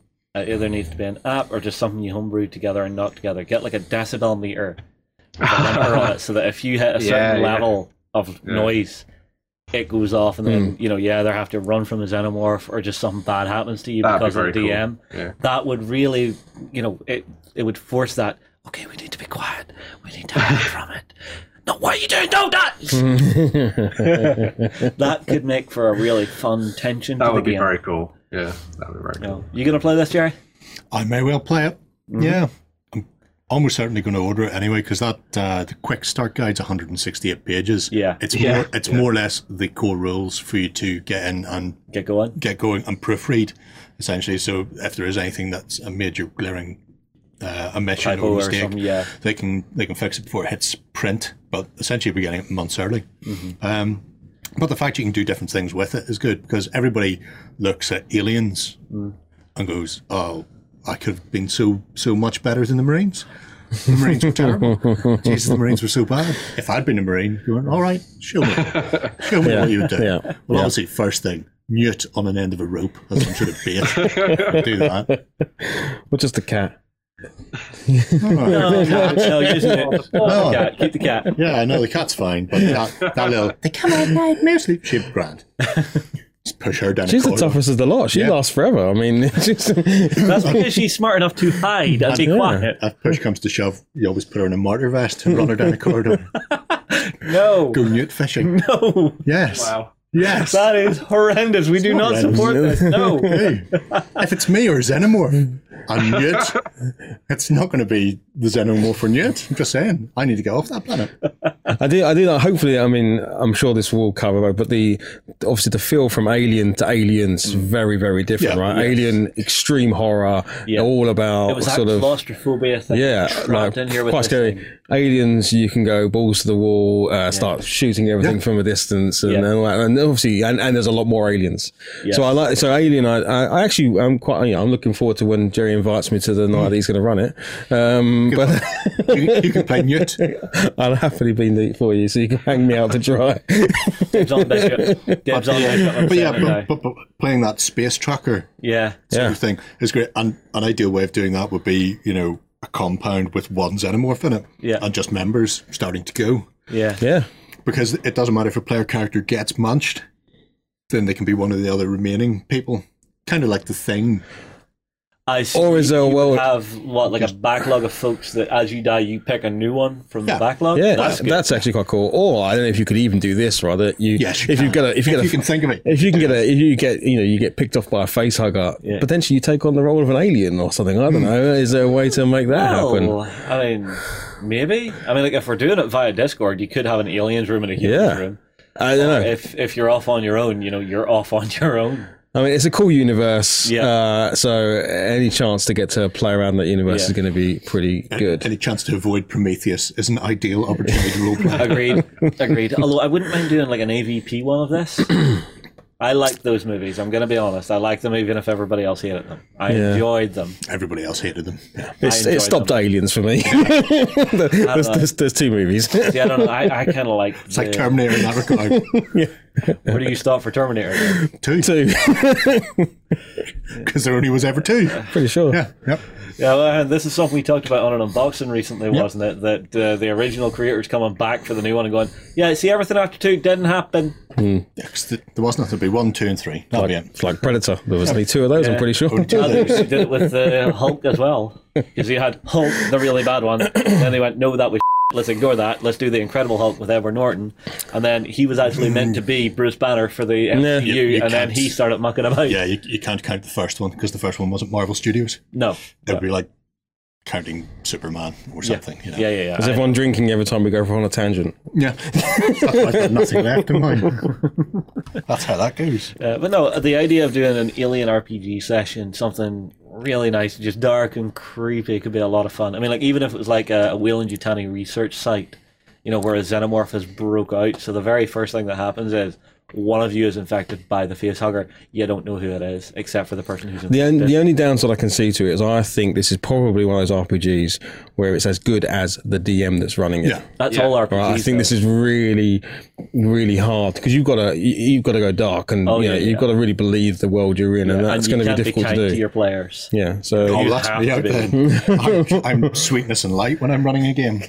A: It either needs to be an app or just something you homebrew together and knock together. Get like a decibel meter with a limiter on it, so that if you hit a certain
D: Yeah, yeah.
A: level of
D: Yeah.
A: noise, it goes off, and then you know, you either have to run from the xenomorph or just something bad happens to you
D: That'd be
A: because of the
D: very
A: D M.
D: cool. Yeah.
A: That would really, you know, it it would force that. Okay, we need to be quiet. We need to hide from it. No, what are you doing? Don't that. That could make for a really fun tension.
D: That
A: to
D: would
A: the
D: be
A: game.
D: very cool. Yeah, that would be very
A: You, know,
D: cool.
A: you gonna play this, Jerry?
C: I may well play it. Yeah. I'm almost certainly going to order it anyway, because that uh, the quick start guide's one hundred sixty-eight pages.
A: Yeah.
C: It's
D: Yeah.
C: more it's more or less the core rules for you to get in and
A: Get going.
C: get going and proofread, essentially. So if there is anything that's a major glaring uh, omission
A: Typo
C: or
A: or
C: mistake,
A: something, yeah.
C: they can they can fix it before it hits print. But essentially, we're getting it months early. Um, but the fact you can do different things with it is good, because everybody looks at Aliens and goes, "Oh, I could have been so so much better than the Marines. The Marines were terrible. Jesus, the Marines were so bad. If I'd been a Marine, going, all right, show me, show me what you would do.
B: yeah,
C: Well,
B: yeah.
C: obviously, first thing, mute on an end of a rope as some sort of bait. Do that.
B: Or just a cat.
A: No, cat. No, using it.
C: No.
A: Cat. Keep the cat.
C: Yeah, I know the cat's fine, but that, that little they come out night mostly she'd be grand. Just push her down.
B: She's
C: a
B: the
C: corridor.
B: toughest of the lot. She
C: Yeah.
B: lasts forever. I mean, it's just,
A: That's because she's smart enough to hide and be
B: Yeah.
A: quiet.
C: If push comes to shove, you always put her in a martyr vest and run her down a corridor.
A: No.
C: Go newt fishing.
A: No.
C: Yes.
D: Wow.
C: Yes.
A: That is horrendous. We do not
C: horrendous.
A: support this. No.
C: Hey, if it's me or Xenomorph, And Newt, it's not going to be the Xenomorph for Newt. I'm just saying, I need to get off that planet.
B: I do, I do. Hopefully, I mean, I'm sure this will cover, but the obviously the feel from Alien to Aliens is very, very different,
C: Yeah,
B: right?
C: yes.
B: Alien, extreme horror,
A: Yeah.
B: all about
A: It was that
B: sort of
A: claustrophobia thing.
B: yeah,
A: trapped
B: like
A: in here with
B: quite
A: this
B: scary.
A: thing.
B: Aliens, you can go balls to the wall, uh, start shooting everything
C: Yeah.
B: from a distance, and
A: Yeah.
B: then like, and obviously, and, and there's a lot more aliens.
A: Yes.
B: So I like so Alien. I, I, I actually, I'm quite. You know, I'm looking forward to when Jerry invites me to the night that he's going to run it. Um, but
C: You, you can play Newt.
B: I'll happily be neat for you, so you can hang me out to dry.
A: Dibs on biscuit. Dibs on biscuit. I'm
C: But yeah,
A: saying now.
C: but, but, but playing that space tracker
A: yeah.
C: sort
B: Yeah.
C: of thing is great. And an ideal way of doing that would be, you know, a compound with one Xenomorph in it,
A: Yeah.
C: and just members starting to go.
A: Yeah.
B: Yeah.
C: Because it doesn't matter if a player character gets munched, then they can be one of the other remaining people. Kind of like The Thing.
A: I see.
B: Or is there a
A: you
B: world-
A: would have what like a backlog of folks that as you die you pick a new one from
C: Yeah.
A: the backlog?
B: Yeah,
A: that's
B: that's,
A: good.
B: actually quite cool. Or I don't know if you could even do this, rather. You,
C: Yes, you
B: if
C: can.
B: you get a, if you
C: If
B: get a,
C: you can think of it.
B: if you can get a, if you get, you know, you get picked off by a face hugger,
A: Yeah.
B: potentially you take on the role of an alien or something. I don't know. Is there a way to make that happen?
A: Well, I mean, maybe. I mean, like if we're doing it via Discord, you could have an aliens room and a humans
B: Yeah.
A: room.
B: I don't know.
A: If if you're off on your own, you know, you're off on your own.
B: I mean, it's a cool universe.
A: Yeah.
B: Uh, so any chance to get to play around that universe
A: Yeah.
B: is going to be pretty good.
C: Any chance to avoid Prometheus is an ideal opportunity to roleplay.
A: Agreed. Agreed. Although I wouldn't mind doing like an A V P one of this. I liked those movies. I'm going to be honest. I liked them even if everybody else hated them. I
B: Yeah.
A: enjoyed them.
C: Everybody else hated them. Yeah.
B: It's,
A: I
B: it
A: enjoyed
B: stopped
A: them.
B: aliens for me. there's, there's, there's two movies.
A: See, I don't know. I, I kind of like.
C: It's like Terminator in that regard.
A: Where do you stop for Terminator?
C: Two.
B: two.
C: Because there only was ever two.
B: Pretty sure.
C: Yeah. Yep.
A: Yeah, well, and this is something we talked about on an unboxing recently, wasn't it? That uh, the original creators coming back for the new one and going, yeah, see, everything after two didn't happen.
C: Yeah, 'cause th- there was nothing to be one, two, and three. That'll be it.
B: It's like Predator. There was only two of those, I'm pretty sure.
C: Only two of
A: And they
C: those.
A: did it with uh, Hulk as well. Because you had Hulk, the really bad one. Then they went, no, that was let's ignore that. Let's do the Incredible Hulk with Edward Norton. And then he was actually meant to be Bruce Banner for the M C U,
B: Yeah.
C: You- you
A: and then
C: can't-
A: he started mucking about.
C: Yeah, you, you can't count the first one because the first one wasn't Marvel Studios.
A: No.
C: It would be like counting Superman or something. You know?
A: Yeah, yeah, yeah.
B: Is
A: I-
B: everyone drinking every time we go on a tangent?
C: Yeah. That's why I've got nothing left in mind. That's how that goes.
A: Uh, but no, the idea of doing an alien R P G session, something really nice, just dark and creepy, could be a lot of fun. I mean, like even if it was like a, a Weyland-Yutani research site, you know, where a xenomorph has broke out. So the very first thing that happens is one of you is infected by the facehugger. You don't know who it is, except for the person who's
B: The,
A: infected.
B: on, the only downside I can see to it is I think this is probably one of those R P Gs where it's as good as the D M that's running it.
C: Yeah.
A: That's
D: Yeah.
A: all R P Gs.
B: Right, I think
A: though.
B: this is really, really hard because you've got to you, you've got to go dark and
A: Oh,
B: you know,
A: yeah,
B: you've
A: yeah.
B: got to really believe the world you're in, and
A: And
B: that's
A: you
B: going to
A: can't
B: be difficult
A: kind
B: to do.
A: to your players.
B: Yeah, so
C: Oh,
A: You
C: that's
A: have
C: me
A: to
C: out
A: be.
C: then. I'm, I'm sweetness and light when I'm running a game.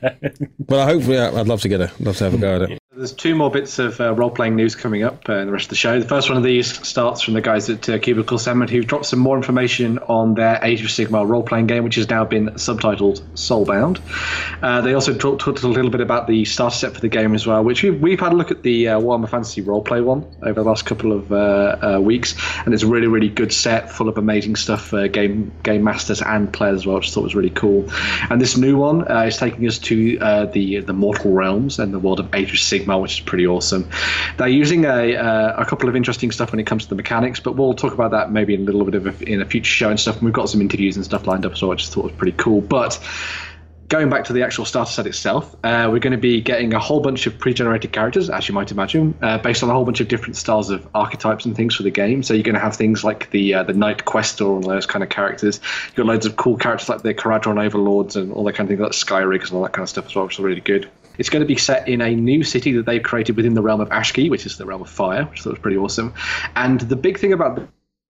B: but I hopefully I'd love to get it. I'd love to have a go at it.
D: There's two more bits of uh, role-playing news coming up uh, in the rest of the show. The first one of these starts from the guys at uh, Cubicle Summit, who've dropped some more information on their Age of Sigmar role-playing game, which has now been subtitled Soulbound. Uh, they also talked, talked a little bit about the starter set for the game as well, which we've, we've had a look at the uh, Warhammer Fantasy roleplay one over the last couple of uh, uh, weeks, and it's a really, really good set full of amazing stuff for game game masters and players as well, which I thought was really cool. And this new one uh, is taking us to uh, the the Mortal Realms and the world of Age of Sigmar, which is pretty awesome. They're using a uh, a couple of interesting stuff when it comes to the mechanics, but we'll talk about that maybe in a little bit of a, in a future show and stuff. And we've got some interviews and stuff lined up as well, which I thought was pretty cool. But going back to the actual starter set itself, uh, we're going to be getting a whole bunch of pre-generated characters, as you might imagine, uh, based on a whole bunch of different styles of archetypes and things for the game. So you're going to have things like the uh, the Knight Questor and those kind of characters. You've got loads of cool characters like the Caradron Overlords and all that kind of thing, like Skyriggers and all that kind of stuff as well, which is really good. It's going to be set in a new city that they've created within the realm of Ashki, which is the realm of fire, which I thought was pretty awesome. And the big thing about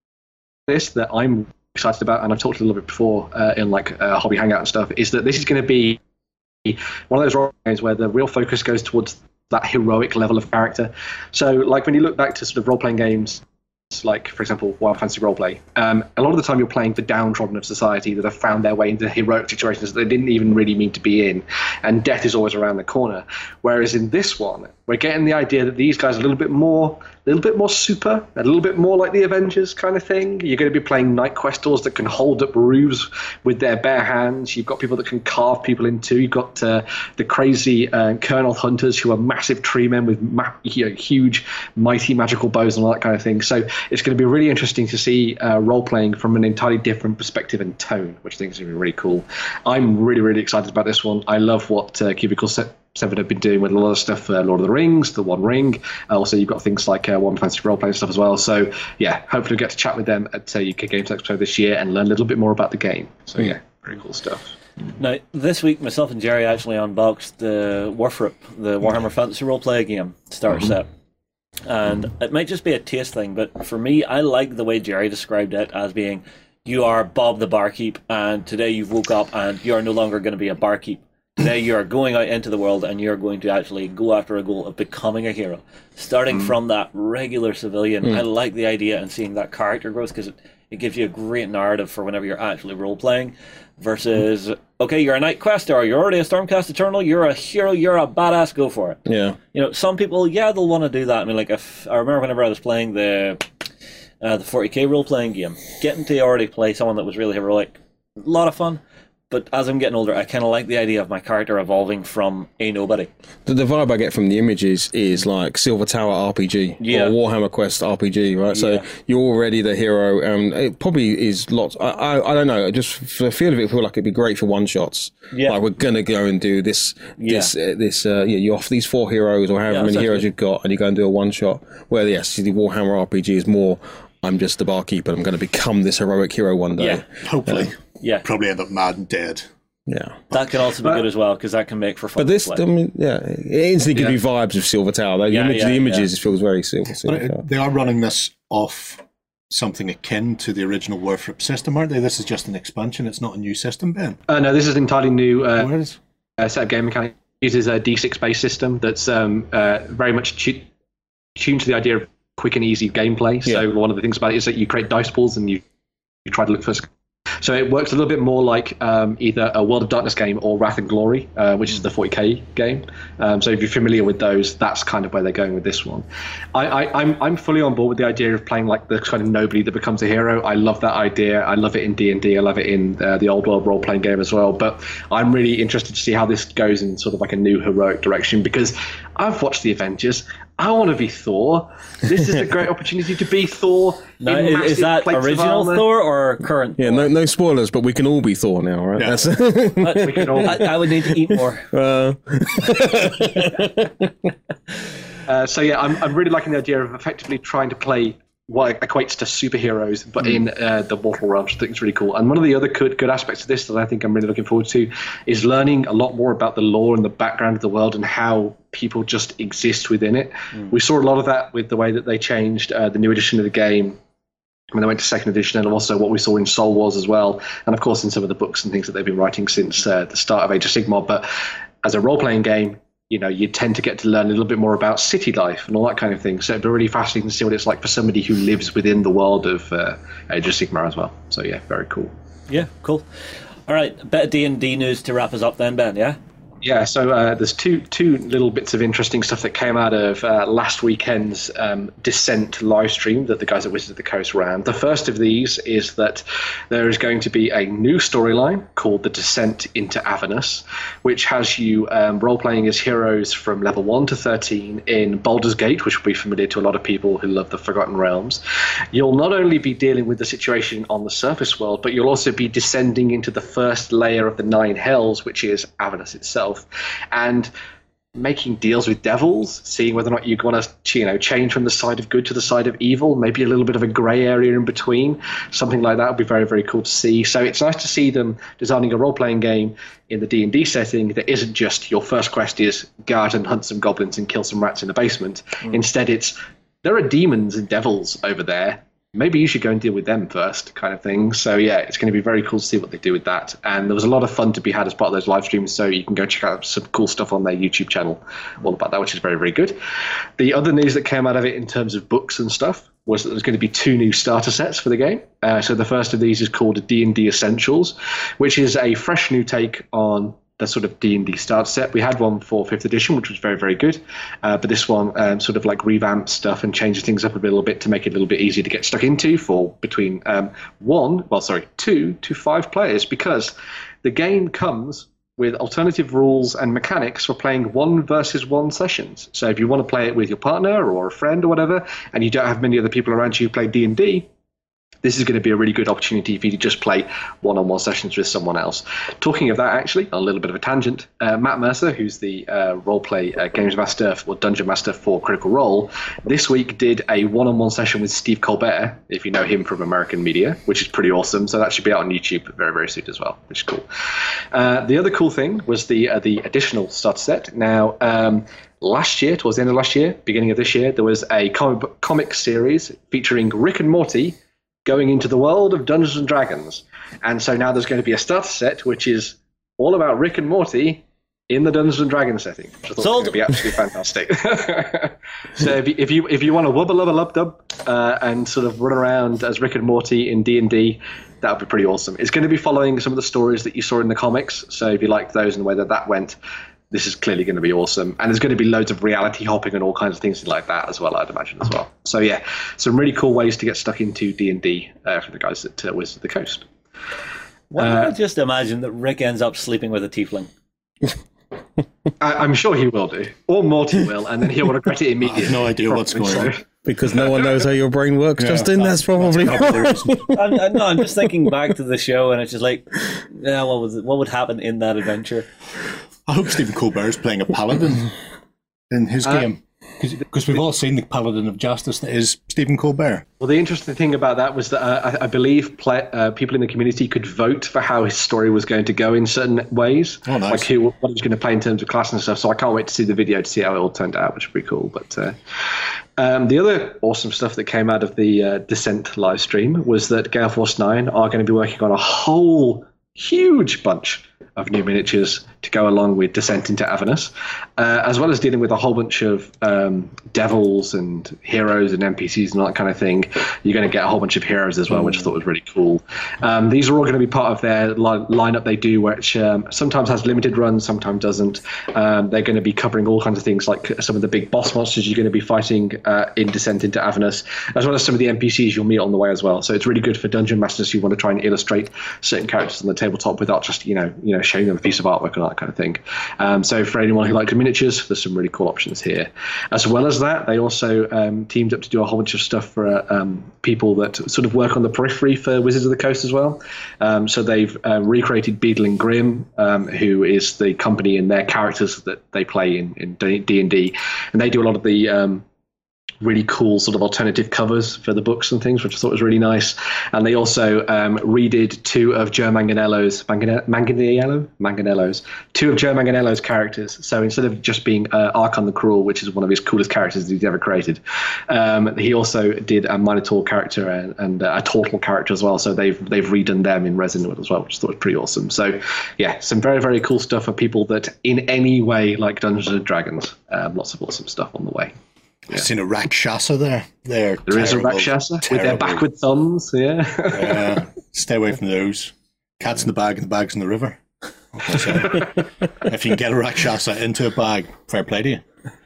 D: this that I'm excited about, and I've talked a little bit before uh, in like uh, Hobby Hangout and stuff, is that this is going to be one of those role games where the real focus goes towards that heroic level of character. So, like when you look back to sort of role-playing games, like for example Wild Fantasy Roleplay, um, a lot of the time you're playing the downtrodden of society that have found their way into heroic situations that they didn't even really mean to be in, and death is always around the corner. Whereas in this one, We're getting the idea that these guys are a little bit more, a little bit more super, a little bit more like the Avengers kind of thing. You're going to be playing Night Questors that can hold up roofs with their bare hands. You've got people that can carve people in two. You've got uh, the crazy uh, Colonel Hunters who are massive tree men with ma- you know, huge, mighty magical bows and all that kind of thing. So it's going to be really interesting to see uh, role-playing from an entirely different perspective and tone, which I think is going to be really cool. I'm really, really excited about this one. I love what uh, Cubicle Set Seven have been doing with a lot of stuff, uh, Lord of the Rings, The One Ring. Uh, also, you've got things like uh, One Fantasy Role Playing stuff as well. So, yeah, hopefully we'll get to chat with them at uh, U K Games Expo this year and learn a little bit more about the game. So, yeah, very cool stuff.
A: Now, this week, myself and Jerry actually unboxed the Warfrip, the Warhammer Fantasy Role Playing game starter mm-hmm. set. And it might just be a taste thing, but for me, I like the way Jerry described it as being, you are Bob the barkeep, and today you've woke up and you are no longer going to be a barkeep. Today you are going out into the world and you're going to actually go after a goal of becoming a hero. Starting mm. from that regular civilian, mm. I like the idea and seeing that character growth because it, it gives you a great narrative for whenever you're actually role-playing versus, mm. okay, you're a Night Questor, you're already a Stormcast Eternal, you're a hero, you're a badass, go for it.
B: Yeah.
A: You know, some people, yeah, they'll want to do that. I mean, like, if I remember whenever I was playing the uh, the forty K role-playing game, getting to already play someone that was really heroic, a lot of fun. But as I'm getting older, I kind of like the idea of my character evolving from a nobody.
B: The, the vibe I get from the images is like Silver Tower R P G
A: yeah.
B: or Warhammer Quest R P G, right? So
A: yeah.
B: you're already the hero, and it probably is lots. I, I, I don't know. Just for the feel of it, I feel like it'd be great for one shots.
A: Yeah,
B: like we're gonna go and do this,
A: yeah.
B: this, uh, this. Uh, yeah, you offer these four heroes or however
A: yeah,
B: many
A: exactly.
B: heroes you've got, and you go and do a one shot. Where yes, the Warhammer R P G is more. I'm just the barkeep, and I'm going to become this heroic hero one day.
A: Yeah.
C: Hopefully,
B: uh,
A: yeah,
C: probably end up mad and dead.
B: Yeah,
A: that can also be
D: but,
A: good as well because that can make for fun.
B: But this, I mean, yeah, it instantly gives
C: yeah.
B: you vibes of Silver Tower. The,
A: yeah,
B: image,
A: yeah,
B: the images
A: yeah.
B: it feels very Silver, Silver
C: but
B: Tower.
C: it, they are running this off something akin to the original Warfrip system, aren't they? This is just an expansion. It's not a new system, Ben.
D: Uh, no, this is an entirely new uh,
C: Where is?
D: uh, set of game mechanics. It uses a D six based system that's um, uh, very much tu- tuned to the idea of quick and easy gameplay. So
B: Yeah.
D: one of the things about it is that you create dice pools and you, you try to look for. So it works a little bit more like um, either a World of Darkness game or Wrath and Glory, uh, which is the forty K game. Um, so if you're familiar with those, that's kind of where they're going with this one. I, I, I'm I'm fully on board with the idea of playing like the kind of nobody that becomes a hero. I love that idea. I love it in D and D. I love it in uh, the old world role-playing game as well. But I'm really interested to see how this goes in sort of like a new heroic direction because I've watched the Avengers. I want to be Thor. This is a great opportunity to be Thor.
A: Now,
D: in
A: is, is
D: massive
A: that
D: plates of
A: original
D: armor.
A: Thor or current?
B: Yeah, no, no spoilers, but we can all be Thor now, right?
C: Yeah.
B: That's,
A: But
D: We can all-
A: I, I would need to eat more.
B: uh,
D: Uh, so yeah, I'm I'm really liking the idea of effectively trying to play what equates to superheroes, but in uh, the mortal realm, which I think is really cool. And one of the other good good aspects of this that I think I'm really looking forward to is learning a lot more about the lore and the background of the world and how people just exist within it. Mm. We saw a lot of that with the way that they changed uh, the new edition of the game when they went to second edition, and also what we saw in Soul Wars as well, and of course in some of the books and things that they've been writing since uh, the start of Age of Sigmar. But as a role-playing game, you know, you tend to get to learn a little bit more about city life and all that kind of thing. So it'd be really fascinating to see what it's like for somebody who lives within the world of uh, Age of Sigmar as well. So yeah, very cool.
A: Yeah, cool. All right, a bit of D and D news to wrap us up then, Ben, yeah?
D: Yeah, so uh, there's two two little bits of interesting stuff that came out of uh, last weekend's um, Descent live stream that the guys at Wizards of the Coast ran. The first of these is that there is going to be a new storyline called The Descent into Avernus, which has you um, role-playing as heroes from level one to thirteen in Baldur's Gate, which will be familiar to a lot of people who love the Forgotten Realms. You'll not only be dealing with the situation on the surface world, but you'll also be descending into the first layer of the Nine Hells, which is Avernus itself. And making deals with devils, seeing whether or not you want to, you know, change from the side of good to the side of evil, maybe a little bit of a grey area in between, something like that would be very, very cool to see. So it's nice to see them designing a role-playing game in the D and D setting that isn't just your first quest is guard and hunt some goblins and kill some rats in the basement. Mm. Instead, it's there are demons and devils over there. Maybe you should go and deal with them first, kind of thing. So yeah, it's going to be very cool to see what they do with that. And there was a lot of fun to be had as part of those live streams, so you can go check out some cool stuff on their YouTube channel all about that, which is very, very good. The other news that came out of it in terms of books and stuff was that there's going to be two new starter sets for the game. Uh, so the first of these is called D and D Essentials, which is a fresh new take on the sort of D and D start set. We had one for fifth edition, which was very, very good. Uh, but this one um, sort of like revamps stuff and changes things up a little bit to make it a little bit easier to get stuck into for between um, one, well, sorry, two to five players, because the game comes with alternative rules and mechanics for playing one versus one sessions. So if you want to play it with your partner or a friend or whatever, and you don't have many other people around you who play D and D, this is going to be a really good opportunity for you to just play one-on-one sessions with someone else. Talking of that, actually, a little bit of a tangent, uh, Matt Mercer, who's the uh, role-play uh, games master or dungeon master for Critical Role, this week did a one-on-one session with Steve Colbert, if you know him from American media, which is pretty awesome. So that should be out on YouTube very, very soon as well, which is cool. Uh, the other cool thing was the uh, the additional starter set. Now, um, last year, towards the end of last year, beginning of this year, there was a comic, comic series featuring Rick and Morty going into the world of Dungeons and Dragons. And so now there's going to be a starter set which is all about Rick and Morty in the Dungeons and Dragons setting, which I thought
A: Sold.
D: was going to be absolutely fantastic. So if you, if you if you want to wubba lubba lub dub uh, and sort of run around as Rick and Morty in D and D, that would be pretty awesome. It's going to be following some of the stories that you saw in the comics, so if you liked those and the way that that went, this is clearly going to be awesome. And there's going to be loads of reality hopping and all kinds of things like that as well, I'd imagine as well. So yeah, some really cool ways to get stuck into D and D uh, for the guys at uh, Wizards of the Coast.
A: Why
D: Uh,
A: don't I just imagine that Rick ends up sleeping with a tiefling?
D: I, I'm sure he will do. Or Morty will, and then he'll regret it
C: I
D: immediately.
C: have no idea what's going on.
B: Because no one knows how your brain works,
C: Yeah.
B: Justin. That's probably why.
A: I'm, I'm, no, I'm just thinking back to the show, and it's just like, yeah, what was it? What would happen in that adventure?
C: I hope Stephen Colbert is playing a paladin in his
D: Uh,
C: game. Because we've all seen the Paladin of Justice that is Stephen Colbert.
D: Well, the interesting thing about that was that uh, I, I believe play, uh, people in the community could vote for how his story was going to go in certain ways.
C: Oh, nice.
D: Like who, what he was going to play in terms of class and stuff. So I can't wait to see the video to see how it all turned out, which is pretty cool. But uh, um, the other awesome stuff that came out of the uh, Descent live stream was that Gale Force nine are going to be working on a whole huge bunch of new miniatures to go along with Descent into Avernus, uh, as well as dealing with a whole bunch of um, devils and heroes and N P Cs and all that kind of thing. You're going to get a whole bunch of heroes as well, which I thought was really cool. Um, these are all going to be part of their li- lineup they do, which um, sometimes has limited runs, sometimes doesn't. Um, they're going to be covering all kinds of things, like some of the big boss monsters you're going to be fighting uh, in Descent into Avernus, as well as some of the N P Cs you'll meet on the way as well. So it's really good for dungeon masters who want to try and illustrate certain characters on the tabletop without just, you know, you know, showing them a piece of artwork and all that kind of thing. Um, so for anyone who likes miniatures, there's some really cool options here. As well as that, they also um, teamed up to do a whole bunch of stuff for uh, um, people that sort of work on the periphery for Wizards of the Coast as well. Um, so they've uh, recreated Beadle and Grimm, um, who is the company and their characters that they play in, in D and D. And they do a lot of the um, really cool sort of alternative covers for the books and things, which I thought was really nice. And they also um, redid two of Joe Manganiello's Mangane- Manganiello? Manganiello's two of Joe Manganiello's characters. So instead of just being uh, Archon the Cruel, which is one of his coolest characters that he's ever created, um, he also did a Minotaur character and, and uh, a Turtle character as well. So they've they've redone them in resin as well, which I thought was pretty awesome. So yeah, some very, very cool stuff for people that in any way like Dungeons and Dragons. Um, lots of awesome stuff on the way.
C: I've seen a Rakshasa there. They're
D: There is a
C: terrible,
D: Rakshasa with their
C: terrible.
D: backward thumbs, yeah.
C: Yeah, stay away from those. Cats in the bag and the bag's in the river. Okay, so if you can get a Rakshasa into a bag, fair play to you.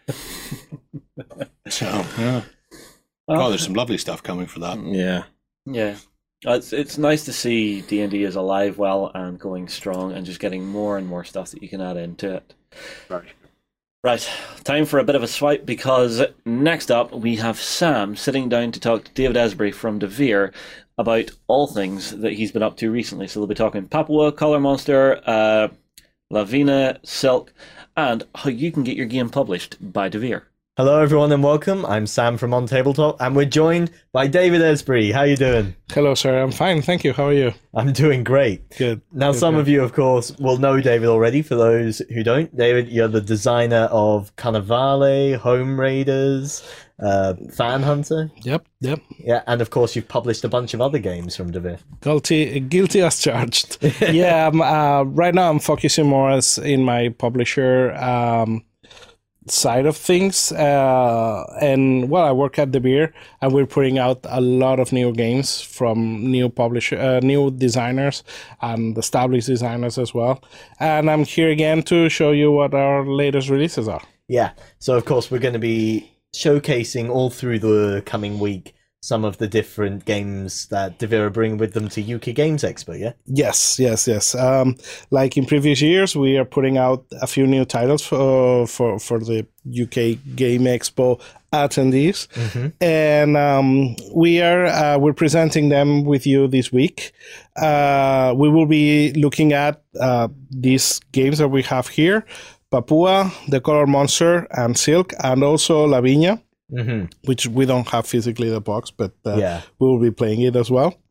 C: So, yeah. Oh, there's some lovely stuff coming for that.
B: Yeah.
A: Yeah. Uh, It's it's nice to see D and D is alive well and going strong and just getting more and more stuff that you can add into it.
D: Right.
A: Right, time for a bit of a swipe because next up we have Sam sitting down to talk to David Esbury from Devere about all things that he's been up to recently. So they'll be talking Papua, Color Monster, uh, Lavina, Silk, and how you can get your game published by Devere.
I: Hello everyone and welcome. I'm Sam from On Tabletop and we're joined by David Esbury. How you doing?
J: Hello, sir. I'm fine. Thank you. How are you?
I: I'm doing great.
J: Good.
I: Now
J: Good,
I: some
J: good.
I: of you of course will know David already. For those who don't, David, you're the designer of Carnivale, Home Raiders, uh, Fan Hunter.
J: Yep, yep.
I: Yeah, and of course you've published a bunch of other games from Devere.
J: Guilty, guilty as charged. yeah. I'm, uh, right now, I'm focusing more as in my publisher. Um, side of things. Uh, and well, I work at De Beer, and we're putting out a lot of new games from new publisher, uh, new designers, and established designers as well. And I'm here again to show you what our latest releases are.
I: Yeah. So of course we're going to be showcasing all through the coming week some of the different games that De Beer are bringing with them to U K Games Expo, yeah?
J: Yes, yes, yes. Um, like in previous years, we are putting out a few new titles for for, for the U K Game Expo attendees,
I: Mm-hmm.
J: and um, we are uh, we're presenting them with you this week. Uh, we will be looking at uh, these games that we have here: Papua, The Color Monster, and Silk, and also La Viña.
I: Mm-hmm.
J: Which we don't have physically the box, but uh,
I: Yeah.
J: we will be playing it as well.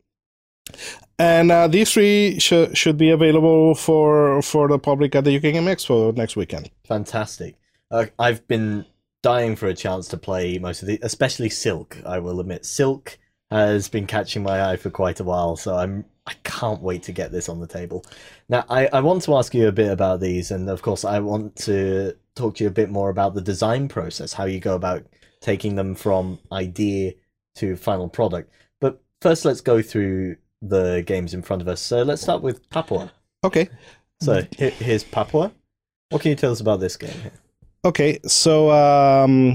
J: And uh, these three sh- should be available for for the public at the U K Game Expo next weekend.
I: Fantastic. Uh, I've been dying for a chance to play most of the, especially Silk, I will admit. Silk has been catching my eye for quite a while, so I'm I can't wait to get this on the table. Now, I, I want to ask you a bit about these, and of course I want to talk to you a bit more about the design process, how you go about taking them from idea to final product. But first, let's go through the games in front of us. So let's start with Papua.
J: Okay.
I: So here, here's Papua. What can you tell us about this game here?
J: Okay, so um,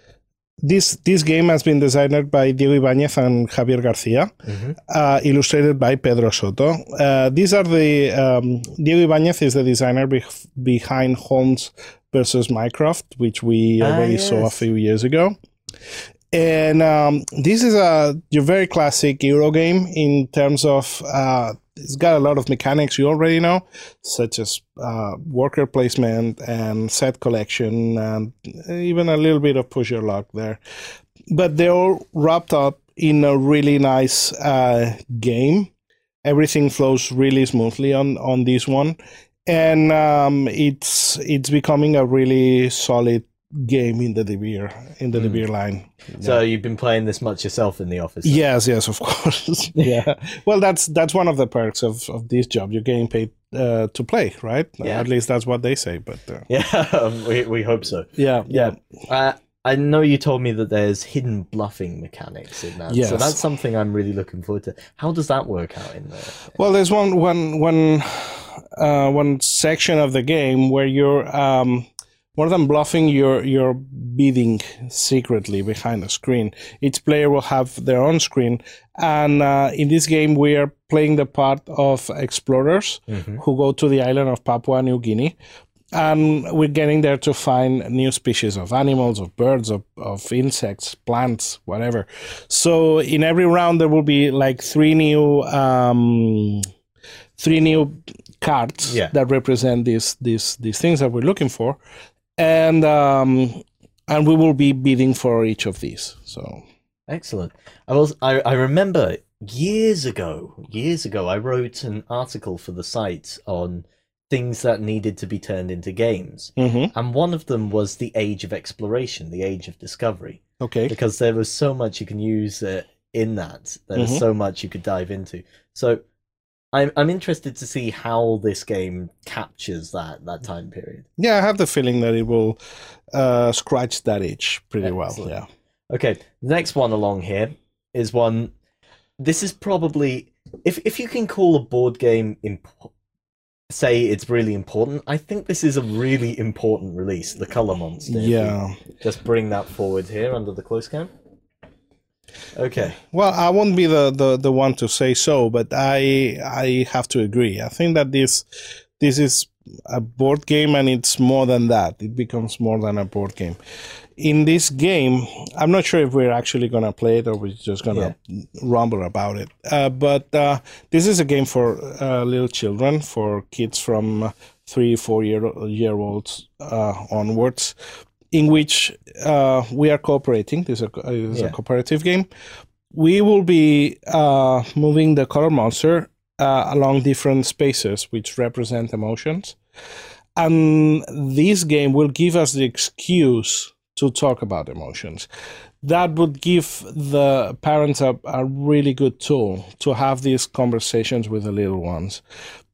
J: this this game has been designed by Diego Ibáñez and Javier García,
I: Mm-hmm.
J: uh, illustrated by Pedro Soto. Uh, these are the um, Diego Ibáñez is the designer be- behind Holmes versus Mycroft, which we
I: Ah,
J: already saw a
I: yes.
J: few years ago. And um, this is a your very classic Euro game in terms of uh, it's got a lot of mechanics you already know, such as uh, worker placement and set collection, and even a little bit of push your luck there. But they're all wrapped up in a really nice uh, game. Everything flows really smoothly on, on this one. And um, it's it's becoming a really solid game in the De Beer in the
I: Mm.
J: De Beer line.
I: So you've been playing this much yourself in the office?
J: Yes, yes, of course. Yeah. Well, that's that's one of the perks of, of this job. You're getting paid uh, to play, right?
I: Yeah.
J: At least that's what they say. But uh,
I: Yeah, we we hope so.
J: yeah,
I: Yeah. Uh, I know you told me that there's hidden bluffing mechanics in that.
J: Yes.
I: So that's something I'm really looking forward to. How does that work out in there?
J: Well, there's one one one uh, one section of the game where you're um, more than bluffing, you're you're bidding secretly behind a screen. Each player will have their own screen, and uh, in this game we are playing the part of explorers
I: Mhm.
J: who go to the island of Papua New Guinea. And we're getting there to find new species of animals, of birds, of, of insects, plants, whatever. So in every round there will be like three new um, three new cards
I: Yeah.
J: that represent these these these things that we're looking for, and um, and we will be bidding for each of these. So
I: Excellent. I was I, I remember years ago, years ago, I wrote an article for the site on things that needed to be turned into games.
J: mhm.
I: And one of them was the age of exploration, the age of discovery,
J: Okay,
I: because there was so much you can use uh, in that. There was
J: Mhm.
I: so much you could dive into. So I'm I'm interested to see how this game captures that that time period.
J: yeah, I have the feeling that it will uh, scratch that itch pretty well.
I: Excellent.
J: Yeah.
I: Okay, the next one along here is one. This is probably if if you can call a board game imp- say it's really important. I think this is a really important release, The Color Monster. If we
J: Yeah.
I: just bring that forward here under the close cam. Okay.
J: Well, I won't be the, the, the one to say so, but I I have to agree. I think that this this is a board game, and it's more than that. It becomes more than a board game. In this game, I'm not sure if we're actually going to play it or we're just going to rumble about it. Uh, but uh, this is a game for uh, little children, for kids from three, four year year olds uh, onwards, in which uh, we are cooperating. This is a, this is
I: Yeah.
J: a cooperative game. We will be uh, moving the color monster uh, along different spaces which represent emotions. And this game will give us the excuse to talk about emotions. That would give the parents a, a really good tool to have these conversations with the little ones.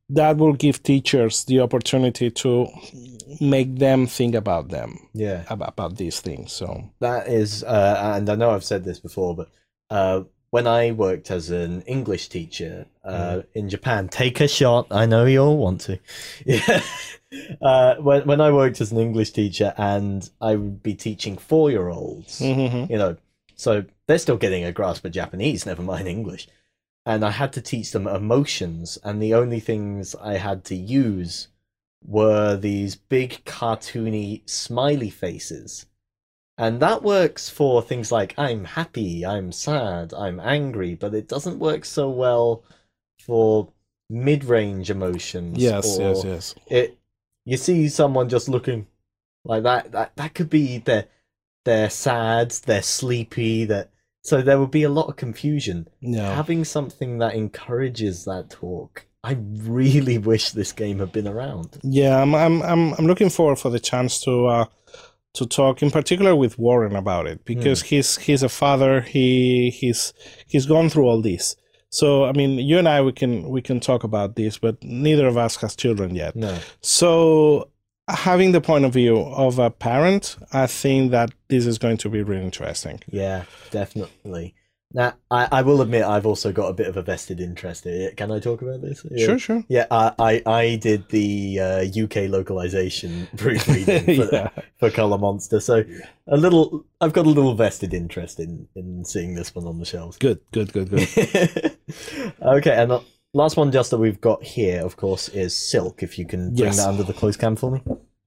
J: that will give teachers the opportunity to make them think about them,
I: Yeah.
J: about, about these things. So
I: That is, uh, and I know I've said this before, but uh, when I worked as an English teacher uh, in Japan, take a shot. I know you all want to. Yeah. uh, when when I worked as an English teacher, and I would be teaching four-year-olds,
J: Mhm.
I: you know, so they're still getting a grasp of Japanese, never mind English. And I had to teach them emotions, and the only things I had to use were these big cartoony smiley faces. And that works for things like I'm happy, I'm sad, I'm angry, but it doesn't work so well for mid-range emotions.
J: yes,
I: or
J: yes, yes.
I: It you see someone just looking like that, that that could be they're they're sad, they're sleepy, that so there would be a lot of confusion.
J: Yeah.
I: Having something that encourages that talk. I really wish this game had been around.
J: Yeah, I'm I'm I'm I'm looking forward for the chance to uh to talk in particular with Warren about it, because he's he's a father, he he's he's gone through all this. So I mean, you and I we can we can talk about this, but neither of us has children yet.
I: No.
J: So having the point of view of a parent, I think that this is going to be really interesting.
I: Yeah, definitely. Now, I, I will admit I've also got a bit of a vested interest in it. Can I talk about this? Yeah.
J: Sure, sure.
I: Yeah, I, I, I did the uh, U K localization proofreading for,
J: Yeah.
I: for Colour Monster, so a little. I've got a little vested interest in, in seeing this one on the shelves.
J: Good, good, good, good.
I: Okay, and the last one just that we've got here, of course, is Silk. If you can bring
J: Yes.
I: that under the close cam for me.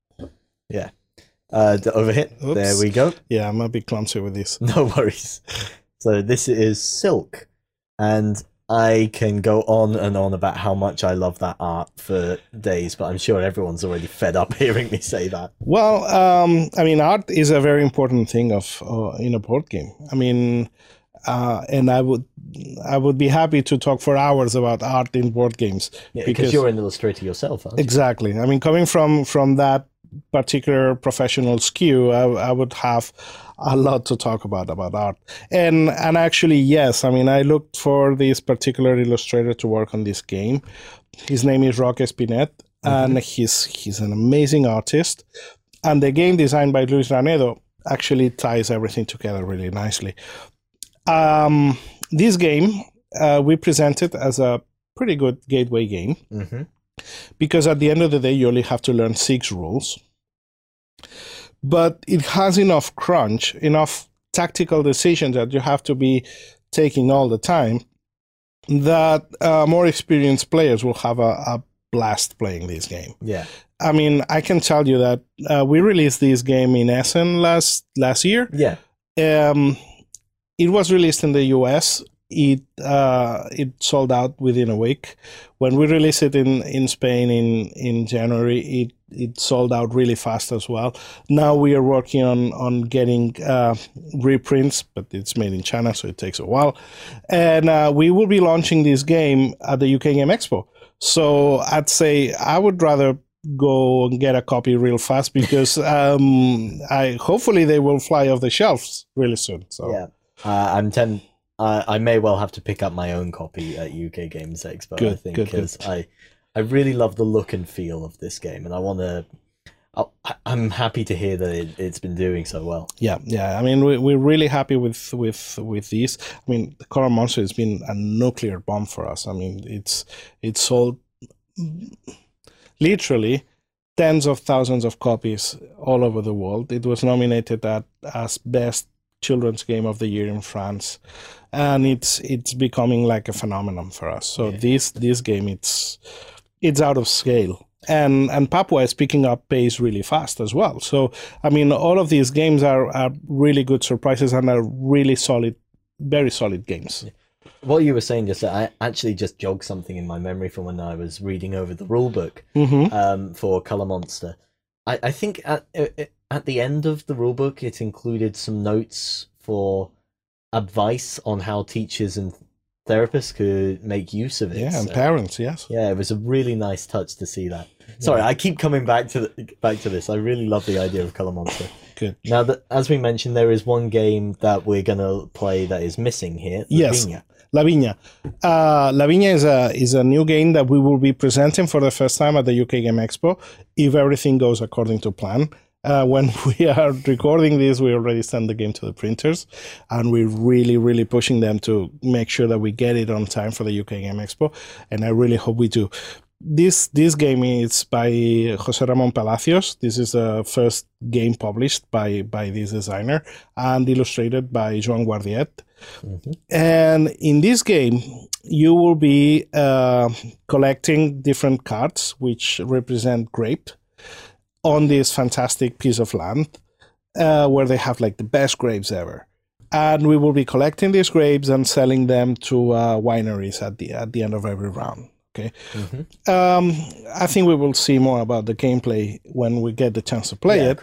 I: Yeah. Uh, d- over here.
J: Oops.
I: There we go.
J: Yeah, I'm a bit clumsy with this.
I: No worries. So this is Silk, and I can go on and on about how much I love that art for days, but I'm sure everyone's already fed up hearing me say that.
J: Well, um, I mean, art is a very important thing of uh, in a board game. I mean, uh, and I would I would be happy to talk for hours about art in board games,
I: Yeah, because you're an illustrator yourself, aren't you?
J: exactly. I mean, coming from from that particular professional skew, I, I would have a lot to talk about about art. And and actually, yes, I mean, I looked for this particular illustrator to work on this game. His name is Roque Spinet, and he's he's an amazing artist. And the game designed by Luis Ranedo actually ties everything together really nicely. Um, this game uh, we presented as a pretty good gateway game,
I: Mm-hmm.
J: because at the end of the day, you only have to learn six rules. But it has enough crunch, enough tactical decisions that you have to be taking all the time, that uh, more experienced players will have a, a blast playing this game.
I: Yeah.
J: I mean, I can tell you that uh, we released this game in Essen last last year.
I: Yeah.
J: Um, it was released in the U S. It uh, it sold out within a week. When we released it in, in Spain in, in January, it, it sold out really fast as well. Now we are working on on getting uh, reprints, but it's made in China, so it takes a while. And uh, we will be launching this game at the U K Game Expo. So I'd say I would rather go and get a copy real fast, because um, I hopefully they will fly off the shelves really soon. So
I: Yeah. Uh, I'm ten. Uh, I may well have to pick up my own copy at U K Games Expo. I
J: Good,
I: think
J: good, good.
I: because I, I really love the look and feel of this game, and I want to. I'm happy to hear that it, it's been doing so well.
J: Yeah, yeah. I mean, we, we're really happy with with with these. I mean, the Colour Monster has been a nuclear bomb for us. I mean, it's it's sold literally tens of thousands of copies all over the world. It was nominated at as best children's game of the year in France, and it's it's becoming like a phenomenon for us. So
I: Yeah.
J: this this game, it's it's out of scale. And and Papua is picking up pace really fast as well. So, I mean, all of these games are, are really good surprises and are really solid, very solid games.
I: What you were saying just, I actually just jogged something in my memory from when I was reading over the rule book
J: Mm-hmm.
I: um, for Colour Monster. I, I think at at the end of the rule book, it included some notes for advice on how teachers and therapists could make use of it.
J: Yeah, and
I: So-
J: parents, yes.
I: Yeah, it was a really nice touch to see that. Sorry, I keep coming back to the, back to this. I really love the idea of Colour Monster.
J: Good.
I: Now, that as we mentioned, there is one game that we're gonna play that is missing here.
J: Yes.
I: Lavinia.
J: Lavinia. Uh, Lavinia is a is a new game that we will be presenting for the first time at the U K Game Expo, if everything goes according to plan. Uh, when we are recording this, we already sent the game to the printers, and we're really, really pushing them to make sure that we get it on time for the U K Game Expo, and I really hope we do. This this game is by José Ramón Palacios. This is the first game published by, by this designer and illustrated by Joan Guardiet. Mm-hmm. And in this game, you will be uh, collecting different cards which represent grape on this fantastic piece of land uh, where they have like the best grapes ever. And we will be collecting these grapes and selling them to uh, wineries at the at the end of every round. Okay, mm-hmm. um, I think we will see more about the gameplay when we get the chance to play
I: yeah,
J: it.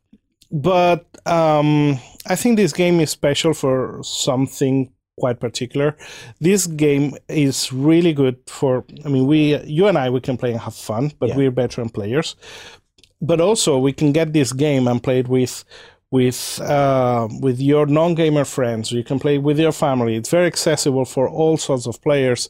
J: But um, I think this game is special for something quite particular. This game is really good for. I mean, we, you and I, we can play and have fun, but yeah. we're veteran players. But also, we can get this game and play it with. with uh, with your non-gamer friends. You can play it with your family. It's very accessible for all sorts of players.